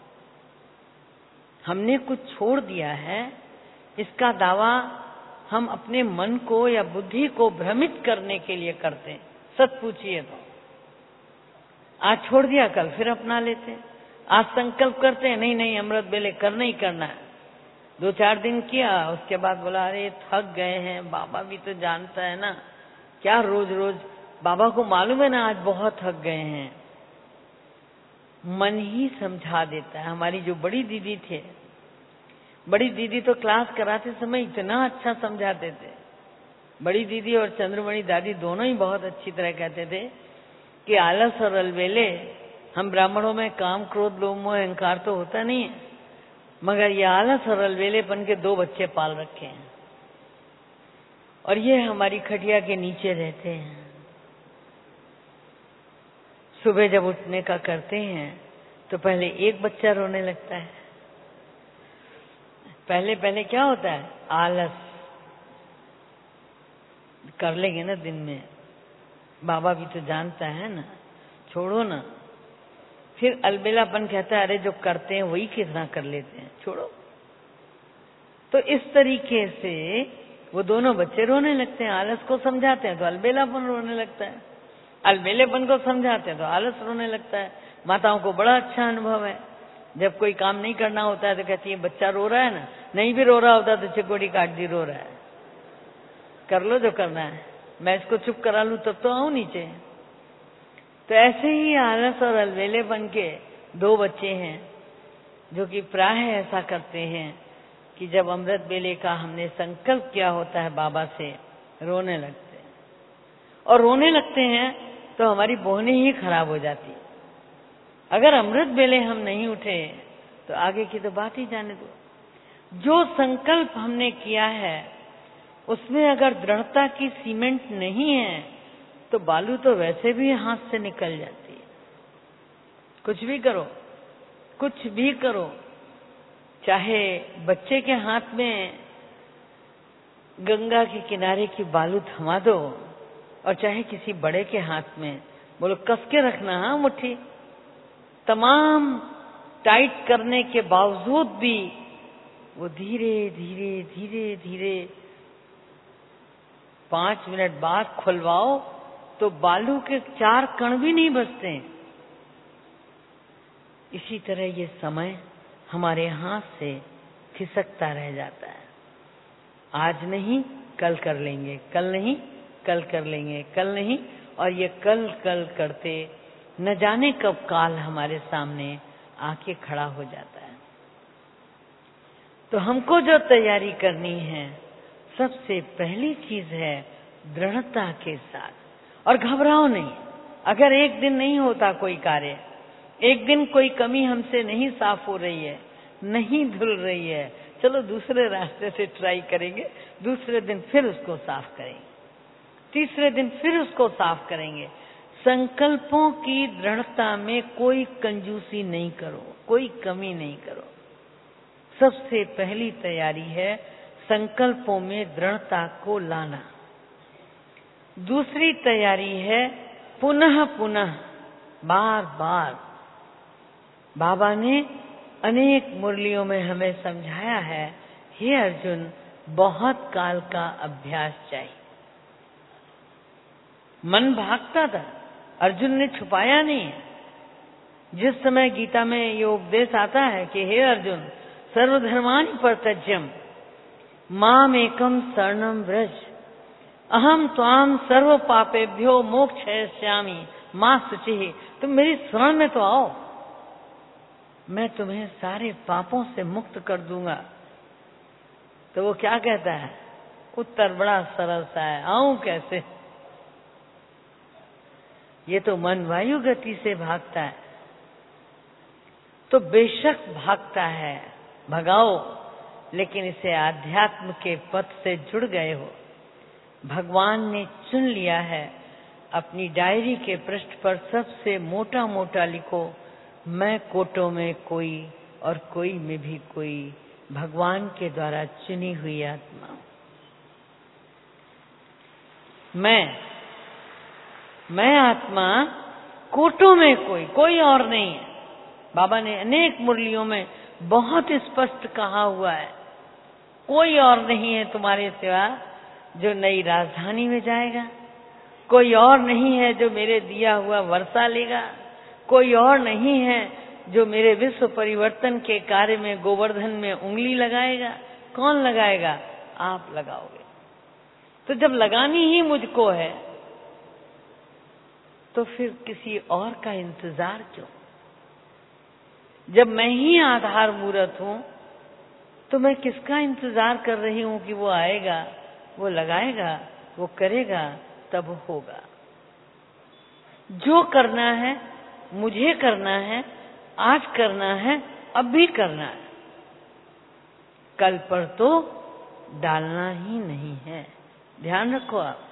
हमने कुछ छोड़ दिया है, इसका दावा हम अपने मन को या बुद्धि को भ्रमित करने के लिए करते हैं। सच पूछिए तो आज छोड़ दिया, कल फिर अपना लेते। आज संकल्प करते हैं नहीं नहीं अमृत बेले करना ही करना है। दो चार दिन किया, उसके बाद बोला अरे थक गए हैं, बाबा भी तो जानता है ना, क्या रोज रोज, बाबा को मालूम है ना आज बहुत थक गए हैं। मन ही समझा देता है। हमारी जो बड़ी दीदी थे, बड़ी दीदी तो क्लास कराते समय इतना अच्छा समझाते थे। बड़ी दीदी और चंद्रमणि दादी दोनों ही बहुत अच्छी तरह कहते थे कि आलस और अलबेले, हम ब्राह्मणों में काम क्रोध लोभ मोह अहंकार तो होता नहीं है, मगर ये आलस और अलबेलेपन के दो बच्चे पाल रखे हैं और ये हमारी खटिया के नीचे रहते हैं। सुबह जब उठने का करते हैं तो पहले एक बच्चा रोने लगता है। पहले पहले क्या होता है, आलस, कर लेंगे ना दिन में, बाबा भी तो जानता है ना, छोड़ो ना। फिर अलबेलापन कहता है अरे जो करते हैं वही कितना कर लेते हैं, छोड़ो। तो इस तरीके से वो दोनों बच्चे रोने लगते हैं। आलस को समझाते हैं तो अलबेलापन रोने लगता है, अलबेलेपन को समझाते हैं तो आलस रोने लगता है। माताओं को बड़ा अच्छा अनुभव है, जब कोई काम नहीं करना होता है तो कहती है बच्चा रो रहा है ना, नहीं भी रो रहा होता तो चिकोड़ी काट दी, रो रहा है, कर लो जो करना है, मैं इसको चुप करा लूं तब तो आऊं नीचे। तो ऐसे ही आलस और अलबेलेपन के दो बच्चे हैं जो कि प्राय ऐसा करते हैं कि जब अमृत बेले का हमने संकल्प किया होता है बाबा से, रोने लगते हैं। और रोने लगते हैं तो हमारी बोहनी ही खराब हो जाती। अगर अमृत बेले हम नहीं उठे तो आगे की तो बात ही जाने दो। जो संकल्प हमने किया है उसमें अगर दृढ़ता की सीमेंट नहीं है तो बालू तो वैसे भी हाथ से निकल जाती है। कुछ भी करो, कुछ भी करो, चाहे बच्चे के हाथ में गंगा के किनारे की बालू थमा दो और चाहे किसी बड़े के हाथ में, बोलो कस के रखना, हाँ मुट्ठी, तमाम टाइट करने के बावजूद भी वो धीरे धीरे धीरे धीरे पांच मिनट बाद खुलवाओ तो बालू के चार कण भी नहीं बचते। इसी तरह ये समय हमारे हाथ से खिसकता रह जाता है। आज नहीं कल कर लेंगे, कल नहीं कल कर लेंगे, कल नहीं, और ये कल कल करते न जाने कब काल हमारे सामने आके खड़ा हो जाता है। तो हमको जो तैयारी करनी है, सबसे पहली चीज है दृढ़ता के साथ, और घबराओ नहीं। अगर एक दिन नहीं होता कोई कार्य, एक दिन कोई कमी हमसे नहीं साफ हो रही है, नहीं धुल रही है, चलो दूसरे रास्ते से ट्राई करेंगे, दूसरे दिन फिर उसको साफ करेंगे, तीसरे दिन फिर उसको साफ करेंगे। संकल्पों की दृढ़ता में कोई कंजूसी नहीं करो, कोई कमी नहीं करो। सबसे पहली तैयारी है संकल्पों में दृढ़ता को लाना। दूसरी तैयारी है पुनः पुनः, बार बार। बाबा ने अनेक मुरलियों में हमें समझाया है, हे अर्जुन, बहुत काल का अभ्यास चाहिए। मन भागता था, अर्जुन ने छुपाया नहीं है। जिस समय गीता में ये उपदेश आता है कि हे अर्जुन, सर्वधर्मानि परित्यज्य माम एकम शरणम व्रज, अहम त्वाम सर्व पापेभ्यो मोक्षयिष्यामि मां शुचिः। तुम मेरी शरण में तो आओ, मैं तुम्हें सारे पापों से मुक्त कर दूंगा। तो वो क्या कहता है? उत्तर बड़ा सरल सा है, आऊं कैसे? ये तो मन वायु गति से भागता है। तो बेशक भागता है, भगाओ, लेकिन इसे आध्यात्म के पथ से जुड़ गए हो। भगवान ने चुन लिया है। अपनी डायरी के पृष्ठ पर सबसे मोटा मोटा लिखो, मैं कोटों में कोई और कोई में भी कोई, भगवान के द्वारा चुनी हुई आत्मा। मैं मैं आत्मा कोटों में कोई, कोई और नहीं है। बाबा ने अनेक मुरलियों में बहुत स्पष्ट कहा हुआ है, कोई और नहीं है तुम्हारे सिवा जो नई राजधानी में जाएगा, कोई और नहीं है जो मेरे दिया हुआ वर्षा लेगा, कोई और नहीं है जो मेरे विश्व परिवर्तन के कार्य में गोवर्धन में उंगली लगाएगा। कौन लगाएगा? आप लगाओगे। तो जब लगानी ही मुझको है तो फिर किसी और का इंतजार क्यों? जब मैं ही आधार मूर्त हूं तो मैं किसका इंतजार कर रही हूं कि वो आएगा, वो लगाएगा, वो करेगा, तब होगा। जो करना है मुझे करना है, आज करना है, अब भी करना है, कल पर तो डालना ही नहीं है। ध्यान रखो। आप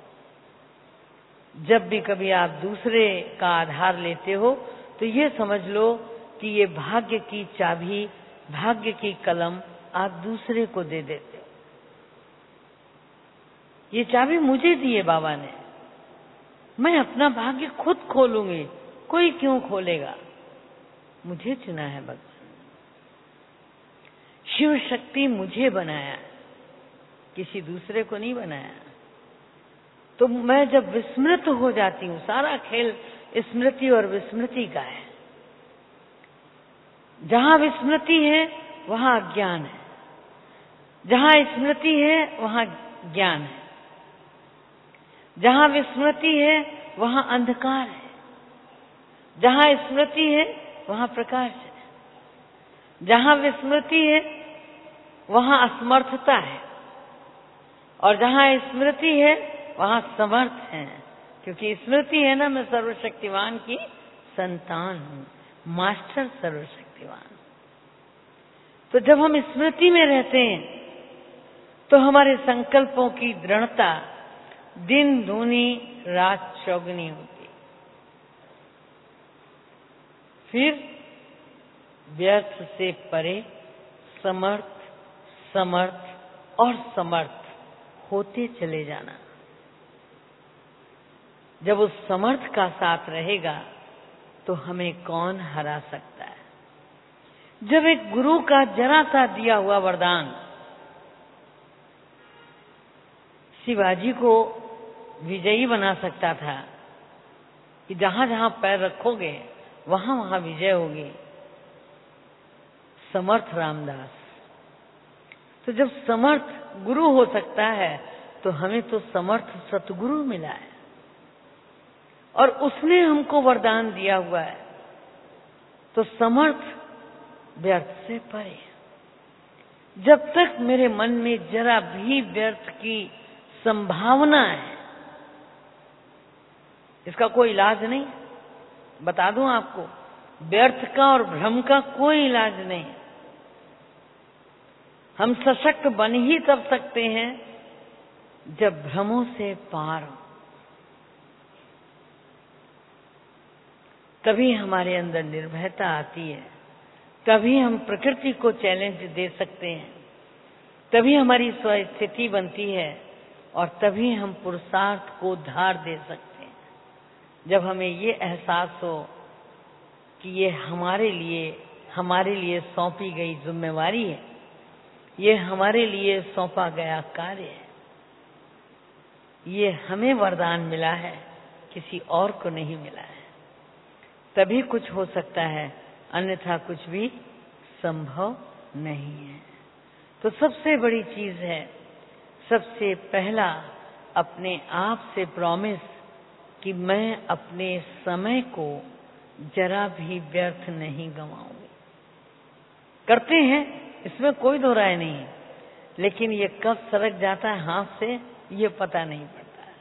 जब भी कभी आप दूसरे का आधार लेते हो तो ये समझ लो कि ये भाग्य की चाबी, भाग्य की कलम आप दूसरे को दे देते हो। ये चाबी मुझे दी है बाबा ने, मैं अपना भाग्य खुद खोलूंगी, कोई क्यों खोलेगा? मुझे चुना है भगवान। शिव शक्ति मुझे बनाया, किसी दूसरे को नहीं बनाया। तो मैं जब विस्मृत हो जाती हूँ, सारा खेल स्मृति और विस्मृति का है। जहां विस्मृति है वहां अज्ञान है, जहां स्मृति है वहां ज्ञान है, जहां विस्मृति है वहां अंधकार है, जहां स्मृति है वहां प्रकाश है, जहां विस्मृति है वहां असमर्थता है, और जहां स्मृति है वहां समर्थ है। क्योंकि स्मृति है ना, मैं सर्वशक्तिवान की संतान हूं, मास्टर सर्वशक्तिवान। तो जब हम स्मृति में रहते हैं तो हमारे संकल्पों की दृढ़ता दिन दूनी रात चौगुनी होती। फिर व्यर्थ से परे समर्थ समर्थ और समर्थ होते चले जाना। जब उस समर्थ का साथ रहेगा तो हमें कौन हरा सकता है। जब एक गुरु का जरा सा दिया हुआ वरदान शिवाजी को विजयी बना सकता था कि जहां जहां पैर रखोगे वहां वहां विजय होगी, समर्थ रामदास। तो जब समर्थ गुरु हो सकता है तो हमें तो समर्थ सतगुरु मिला है और उसने हमको वरदान दिया हुआ है। तो समर्थ व्यर्थ से परे। जब तक मेरे मन में जरा भी व्यर्थ की संभावना है, इसका कोई इलाज नहीं। बता दूं आपको, व्यर्थ का और भ्रम का कोई इलाज नहीं। हम सशक्त बन ही तब सकते हैं जब भ्रमों से पार हो। तभी हमारे अंदर निर्भयता आती है, तभी हम प्रकृति को चैलेंज दे सकते हैं, तभी हमारी स्वस्थिति बनती है और तभी हम पुरुषार्थ को धार दे सकते हैं। जब हमें ये एहसास हो कि ये हमारे लिए हमारे लिए सौंपी गई जिम्मेवारी है, ये हमारे लिए सौंपा गया कार्य है, ये हमें वरदान मिला है, किसी और को नहीं मिला है, तभी कुछ हो सकता है, अन्यथा कुछ भी संभव नहीं है। तो सबसे बड़ी चीज है, सबसे पहला अपने आप से प्रॉमिस कि मैं अपने समय को जरा भी व्यर्थ नहीं गंवाऊंगी। करते हैं, इसमें कोई दो राय नहीं है, लेकिन ये कब सरक जाता है हाथ से ये पता नहीं पड़ता है।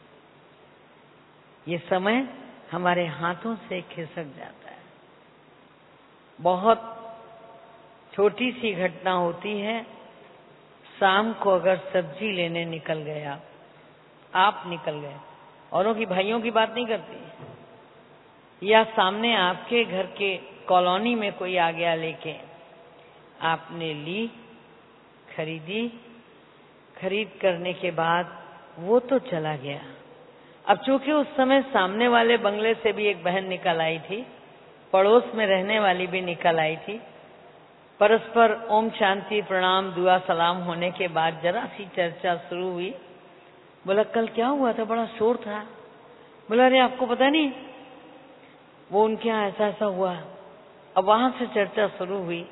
ये समय हमारे हाथों से खिसक जाता है। बहुत छोटी सी घटना होती है, शाम को अगर सब्जी लेने निकल गए आप आप निकल गए, औरों की भाइयों की बात नहीं करती, या सामने आपके घर के कॉलोनी में कोई आ गया लेके, आपने ली, खरीदी, खरीद करने के बाद वो तो चला गया। अब चूंकि उस समय सामने वाले बंगले से भी एक बहन निकल आई थी, पड़ोस में रहने वाली भी निकल आई थी, परस्पर ओम शांति प्रणाम दुआ सलाम होने के बाद जरा सी चर्चा शुरू हुई। बोला कल क्या हुआ था, बड़ा शोर था। बोला अरे आपको पता नहीं, वो उनके यहाँ ऐसा ऐसा हुआ। अब वहां से चर्चा शुरू हुई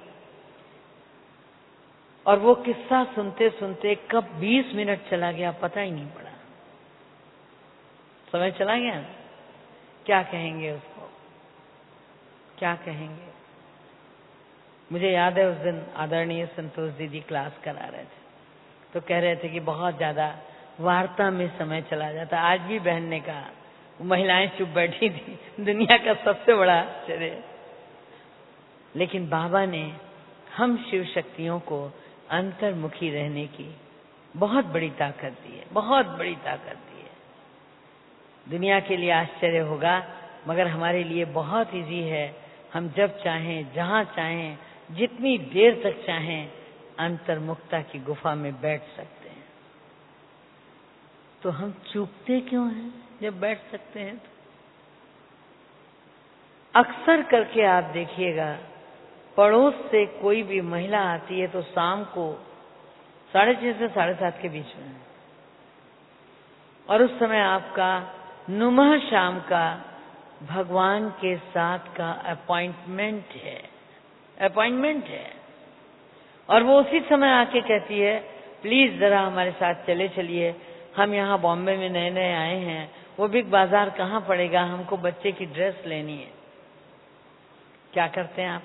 और वो किस्सा सुनते सुनते कब बीस मिनट चला गया पता ही नहीं पड़ा। समय चला गया। क्या कहेंगे उसको, क्या कहेंगे। मुझे याद है उस दिन आदरणीय संतोष दीदी क्लास करा रहे थे, तो कह रहे थे कि बहुत ज्यादा वार्ता में समय चला जाता। आज भी बहन ने कहा, महिलाएं चुप बैठी थी, दुनिया का सबसे बड़ा आश्चर्य। लेकिन बाबा ने हम शिव शक्तियों को अंतर्मुखी रहने की बहुत बड़ी ताकत दी है, बहुत बड़ी ताकत दी है। दुनिया के लिए आश्चर्य होगा, मगर हमारे लिए बहुत इजी है। हम जब चाहें, जहां चाहें, जितनी देर तक चाहें, अंतर्मुखता की गुफा में बैठ सकते हैं। तो हम चूकते क्यों हैं जब बैठ सकते हैं तो? अक्सर करके आप देखिएगा, पड़ोस से कोई भी महिला आती है तो शाम को साढ़े छह से साढ़े सात के बीच में, और उस समय आपका नुमह शाम का भगवान के साथ का अपॉइंटमेंट है, अपॉइंटमेंट है। और वो उसी समय आके कहती है प्लीज जरा हमारे साथ चले चलिए, हम यहाँ बॉम्बे में नए नए आए हैं, वो बिग बाजार कहाँ पड़ेगा, हमको बच्चे की ड्रेस लेनी है। क्या करते हैं आप?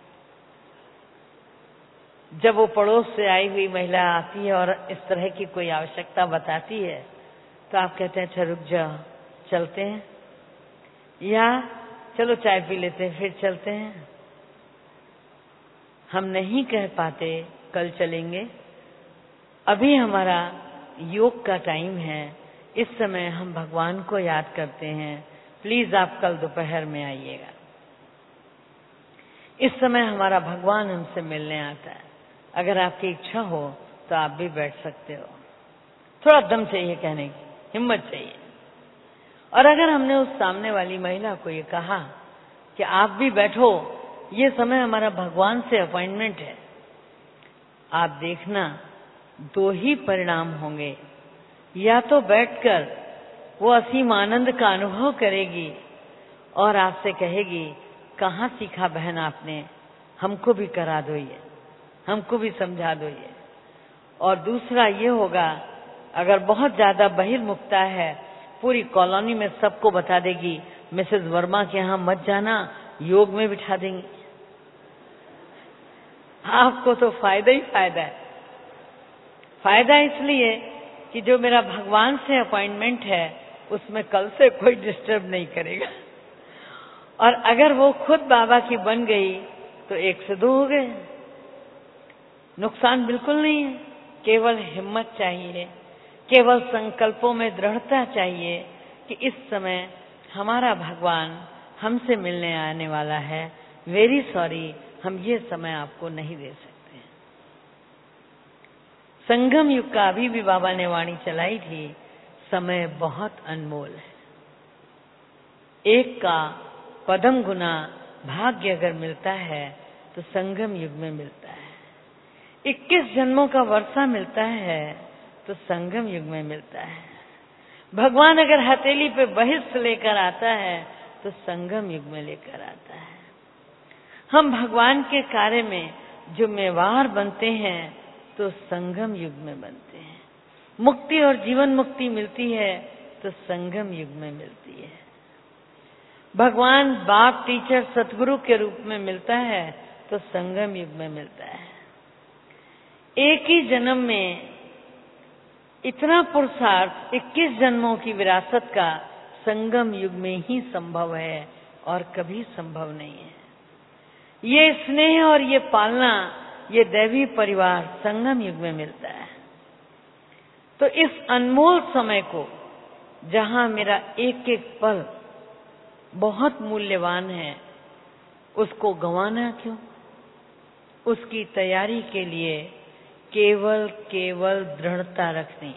जब वो पड़ोस से आई हुई महिला आती है और इस तरह की कोई आवश्यकता बताती है तो आप कहते हैं अच्छा रुक जाओ, चलते हैं, या चलो चाय पी लेते हैं फिर चलते हैं। हम नहीं कह पाते कल चलेंगे, अभी हमारा योग का टाइम है, इस समय हम भगवान को याद करते हैं, प्लीज आप कल दोपहर में आइएगा। इस समय हमारा भगवान हमसे मिलने आता है। अगर आपकी इच्छा हो तो आप भी बैठ सकते हो। थोड़ा दम चाहिए कहने की, हिम्मत चाहिए। और अगर हमने उस सामने वाली महिला को ये कहा कि आप भी बैठो, ये समय हमारा भगवान से अपॉइंटमेंट है, आप देखना दो ही परिणाम होंगे। या तो बैठकर वो असीम आनंद का अनुभव करेगी और आपसे कहेगी, कहाँ सीखा बहन आपने, हमको भी करा दो ये, हमको भी समझा दो ये। और दूसरा ये होगा, अगर बहुत ज्यादा बहिर्मुखता है, पूरी कॉलोनी में सबको बता देगी, मिसेस वर्मा के यहाँ मत जाना, योग में बिठा देंगी। आपको तो फायदा ही फायदा है। फायदा इसलिए कि जो मेरा भगवान से अपॉइंटमेंट है उसमें कल से कोई डिस्टर्ब नहीं करेगा। और अगर वो खुद बाबा की बन गई तो एक से दो हो गए, नुकसान बिल्कुल नहीं है। केवल हिम्मत चाहिए, केवल संकल्पों में दृढ़ता चाहिए कि इस समय हमारा भगवान हमसे मिलने आने वाला है। वेरी सॉरी, हम ये समय आपको नहीं दे सकते। संगम युग का अभी भी बाबा ने वाणी चलाई थी, समय बहुत अनमोल है। एक का पदम गुना भाग्य अगर मिलता है तो संगम युग में मिलता है। इक्कीस जन्मों का वर्षा मिलता है तो संगम युग में मिलता है। भगवान अगर हथेली पे बहिष्ठ लेकर आता है तो संगम युग में लेकर आता है। हम भगवान के कार्य में जिम्मेवार बनते हैं तो संगम युग में बनते हैं। मुक्ति और जीवन मुक्ति मिलती है तो संगम युग में मिलती है। भगवान बाप, टीचर, सतगुरु के रूप में मिलता है तो संगम युग में मिलता है। एक ही जन्म में इतना पुरुषार्थ इक्कीस जन्मों की विरासत का संगम युग में ही संभव है और कभी संभव नहीं है। ये स्नेह और ये पालना, ये दैवी परिवार संगम युग में मिलता है। तो इस अनमोल समय को, जहां मेरा एक एक पल बहुत मूल्यवान है, उसको गंवाना क्यों? उसकी तैयारी के लिए केवल केवल दृढ़ता रखनी।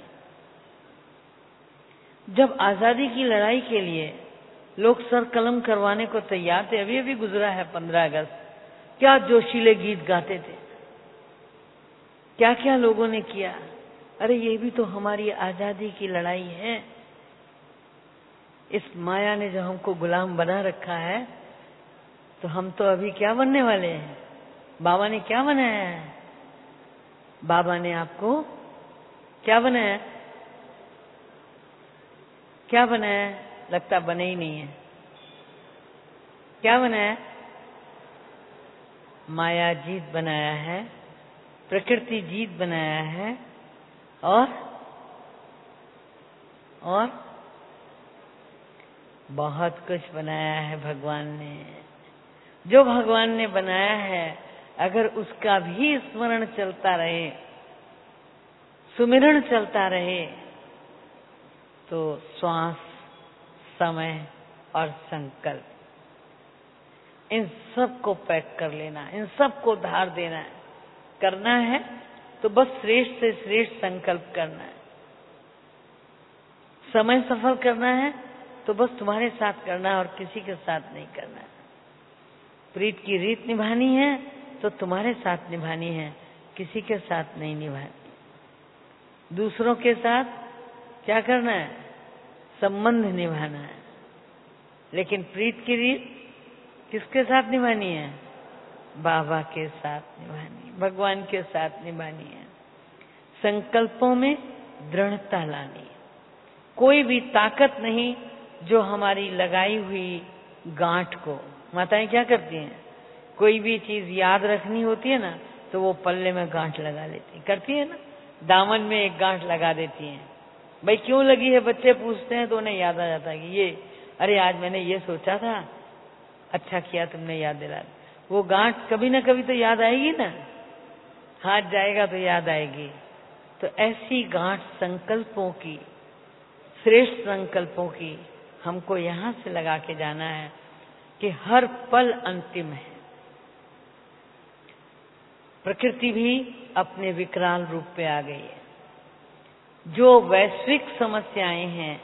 जब आजादी की लड़ाई के लिए लोग सर कलम करवाने को तैयार थे, अभी अभी गुजरा है पंद्रह अगस्त, क्या जोशीले गीत गाते थे, क्या क्या लोगों ने किया। अरे ये भी तो हमारी आजादी की लड़ाई है। इस माया ने जो हमको गुलाम बना रखा है, तो हम तो अभी क्या बनने वाले हैं? बाबा ने क्या बनाया है? बाबा ने आपको क्या बनाया? क्या बनाया? लगता बने ही नहीं है। क्या बनाया? माया जीत बनाया है, प्रकृति जीत बनाया है, और और बहुत कुछ बनाया है भगवान ने। जो भगवान ने बनाया है, अगर उसका भी स्मरण चलता रहे, सुमिरण चलता रहे, तो श्वास, समय और संकल्प, इन सब को पैक कर लेना, इन सब को धार देना है। करना है तो बस श्रेष्ठ से श्रेष्ठ संकल्प करना है। समय सफल करना है तो बस तुम्हारे साथ करना है और किसी के साथ नहीं करना है। प्रीत की रीत निभानी है तो तुम्हारे साथ निभानी है, किसी के साथ नहीं निभानी। दूसरों के साथ क्या करना है? संबंध निभाना है। लेकिन प्रीत की रीत किसके साथ निभानी है? बाबा के साथ निभानी, भगवान के साथ निभानी है। संकल्पों में दृढ़ता लानी। कोई भी ताकत नहीं जो हमारी लगाई हुई गांठ को, माताएं क्या करती हैं, कोई भी चीज याद रखनी होती है ना तो वो पल्ले में गांठ लगा लेती, करती है ना, दामन में एक गांठ लगा देती हैं। भाई क्यों लगी है? बच्चे पूछते हैं तो उन्हें याद आ जाता है कि ये, अरे आज मैंने ये सोचा था, अच्छा किया तुमने याद दिला। वो गांठ कभी ना कभी तो याद आएगी ना, हाथ जाएगा तो याद आएगी। तो ऐसी गांठ संकल्पों की, श्रेष्ठ संकल्पों की हमको यहाँ से लगा के जाना है कि हर पल अंतिम है। प्रकृति भी अपने विकराल रूप पे आ गई है। जो वैश्विक समस्याएं हैं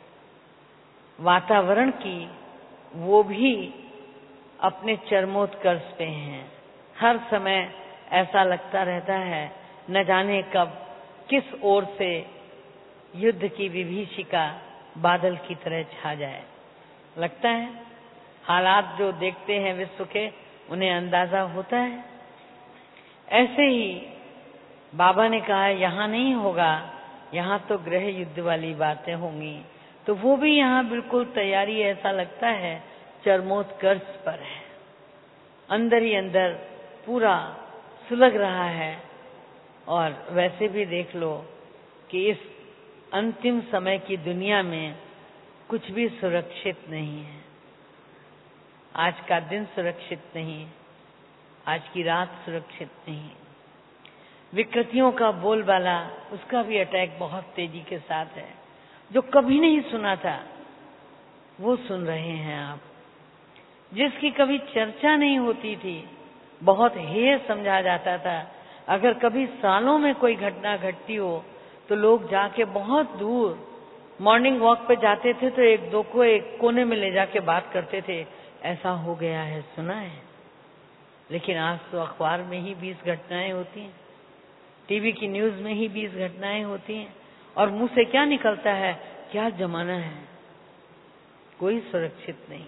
वातावरण की, वो भी अपने चरमोत्कर्ष पे हैं। हर समय ऐसा लगता रहता है न जाने कब किस ओर से युद्ध की विभीषिका बादल की तरह छा जाए। लगता है हालात जो देखते हैं विश्व के, उन्हें अंदाजा होता है। ऐसे ही बाबा ने कहा यहाँ नहीं होगा, यहाँ तो गृह युद्ध वाली बातें होंगी। तो वो भी यहाँ बिल्कुल तैयारी, ऐसा लगता है चरमोत्कर्ष पर है। अंदर ही अंदर पूरा सुलग रहा है। और वैसे भी देख लो कि इस अंतिम समय की दुनिया में कुछ भी सुरक्षित नहीं है। आज का दिन सुरक्षित नहीं, आज की रात सुरक्षित नहीं। विकृतियों का बोलबाला, उसका भी अटैक बहुत तेजी के साथ है। जो कभी नहीं सुना था वो सुन रहे हैं आप। जिसकी कभी चर्चा नहीं होती थी, बहुत हेय समझा जाता था, अगर कभी सालों में कोई घटना घटती हो तो लोग जाके बहुत दूर मॉर्निंग वॉक पे जाते थे तो एक दो को एक कोने में ले जाके बात करते थे, ऐसा हो गया है, सुना है। लेकिन आज तो अखबार में ही बीस घटनाएं होती हैं, टीवी की न्यूज में ही बीस घटनाएं होती हैं, और मुंह से क्या निकलता है, क्या जमाना है, कोई सुरक्षित नहीं।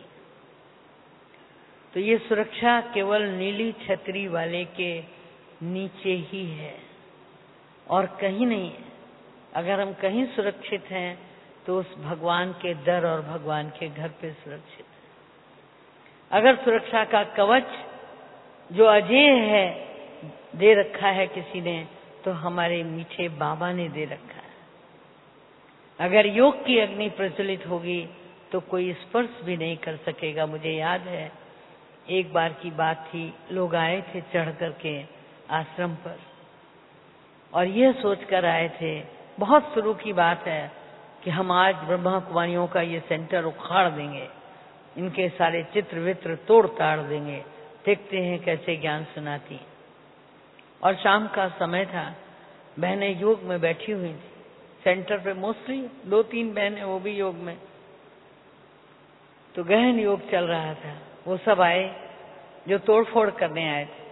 तो ये सुरक्षा केवल नीली छतरी वाले के नीचे ही है और कहीं नहीं है। अगर हम कहीं सुरक्षित हैं तो उस भगवान के दर और भगवान के घर पे सुरक्षित है। अगर सुरक्षा का कवच जो अजेय है दे रखा है किसी ने, तो हमारे मीठे बाबा ने दे रखा है। अगर योग की अग्नि प्रज्वलित होगी तो कोई स्पर्श भी नहीं कर सकेगा। मुझे याद है एक बार की बात थी, लोग आए थे चढ़ करके आश्रम पर और ये सोच कर आए थे, बहुत शुरू की बात है, कि हम आज ब्रह्मा कुमारियों का ये सेंटर उखाड़ देंगे, इनके सारे चित्र वित्र तोड़ ताड़ देंगे, देखते हैं कैसे ज्ञान सुनाती। और शाम का समय था, बहनें योग में बैठी हुई थी सेंटर पे, मोस्टली दो तीन बहनें, वो भी योग में। तो गहन योग चल रहा था। वो सब आए जो तोड़फोड़ करने आए थे।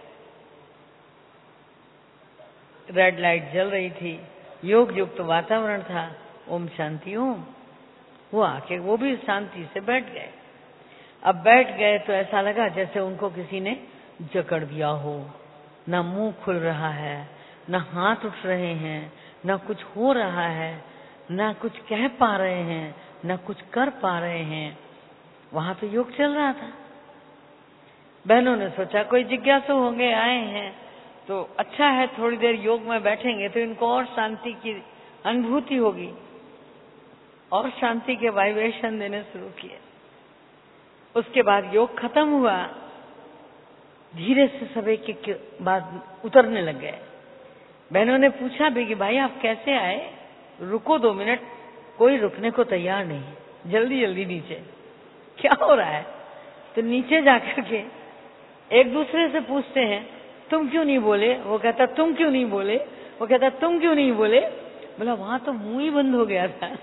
रेड लाइट जल रही थी, योग युक्त तो वातावरण था, ओम शांति ओम। वो आके वो भी शांति से बैठ गए। अब बैठ गए तो ऐसा लगा जैसे उनको किसी ने जकड़ दिया हो। ना मुंह खुल रहा है, ना हाथ उठ रहे हैं, ना कुछ हो रहा है, ना कुछ कह पा रहे हैं, ना कुछ कर पा रहे हैं। वहां तो योग चल रहा था। बहनों ने सोचा कोई जिज्ञासु होंगे, आए हैं तो अच्छा है, थोड़ी देर योग में बैठेंगे तो इनको और शांति की अनुभूति होगी। और शांति के वाइब्रेशन देने शुरू किए। उसके बाद योग खत्म हुआ, धीरे से सब एक एक बात उतरने लग गए। बहनों ने पूछा भी कि भाई आप कैसे आए, रुको दो मिनट। कोई रुकने को तैयार नहीं, जल्दी जल्दी नीचे। क्या हो रहा है? तो नीचे जाकर के एक दूसरे से पूछते हैं, तुम क्यों नहीं बोले? वो कहता तुम क्यों नहीं बोले? वो कहता तुम क्यों नहीं बोले? बोला वहां तो मुंह ही बंद हो गया था।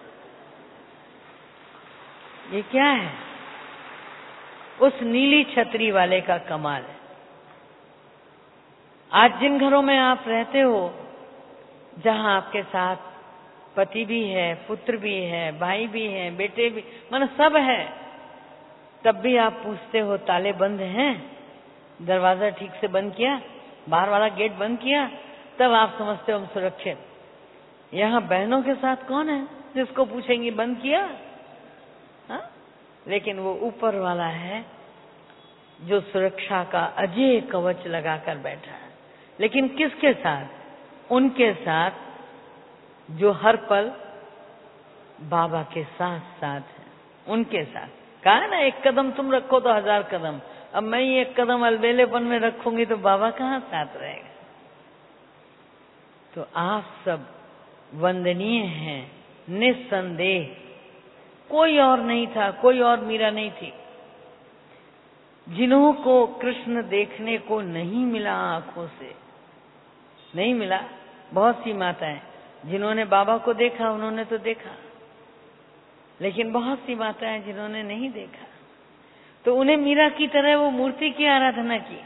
ये क्या है? उस नीली छतरी वाले का कमाल है। आज जिन घरों में आप रहते हो, जहां आपके साथ पति भी है, पुत्र भी है, भाई भी है, बेटे भी, मन सब है, तब भी आप पूछते हो ताले बंद हैं, दरवाजा ठीक से बंद किया, बाहर वाला गेट बंद किया, तब आप समझते हो हम सुरक्षित। यहाँ बहनों के साथ कौन है जिसको पूछेंगी बंद किया? हा? लेकिन वो ऊपर वाला है जो सुरक्षा का अजय कवच लगाकर बैठा है। लेकिन किसके साथ? उनके साथ जो हर पल बाबा के साथ साथ है। उनके साथ कहा ना, एक कदम तुम रखो तो हजार कदम, अब मैं ही एक कदम अलबेलेपन में रखूंगी तो बाबा कहाँ साथ रहेगा। तो आप सब वंदनीय हैं निस्संदेह। कोई और नहीं था, कोई और मीरा नहीं थी। जिन्हों को कृष्ण देखने को नहीं मिला आंखों से, नहीं मिला, बहुत सी माताएं जिन्होंने बाबा को देखा उन्होंने तो देखा, लेकिन बहुत सी माताएं जिन्होंने नहीं देखा, तो उन्हें मीरा की तरह वो मूर्ति की आराधना की।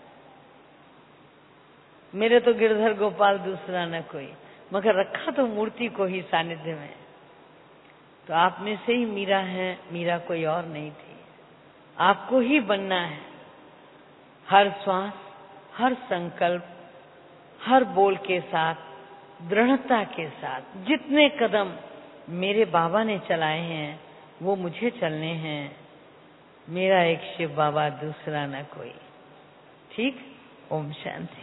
मेरे तो गिरधर गोपाल दूसरा न कोई, मगर रखा तो मूर्ति को ही सानिध्य में। तो आप में से ही मीरा है, मीरा कोई और नहीं थी। आपको ही बनना है। हर श्वास, हर संकल्प, हर बोल के साथ, दृढ़ता के साथ जितने कदम मेरे बाबा ने चलाए हैं वो मुझे चलने हैं। मेरा एक शिव बाबा दूसरा न कोई। ठीक। ओम शांति।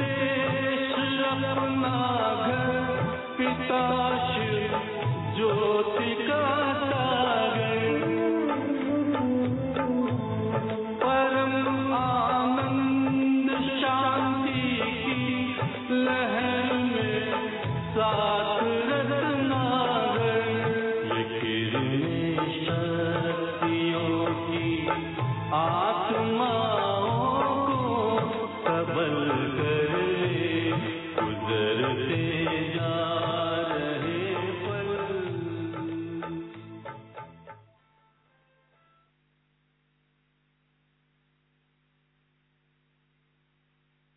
जो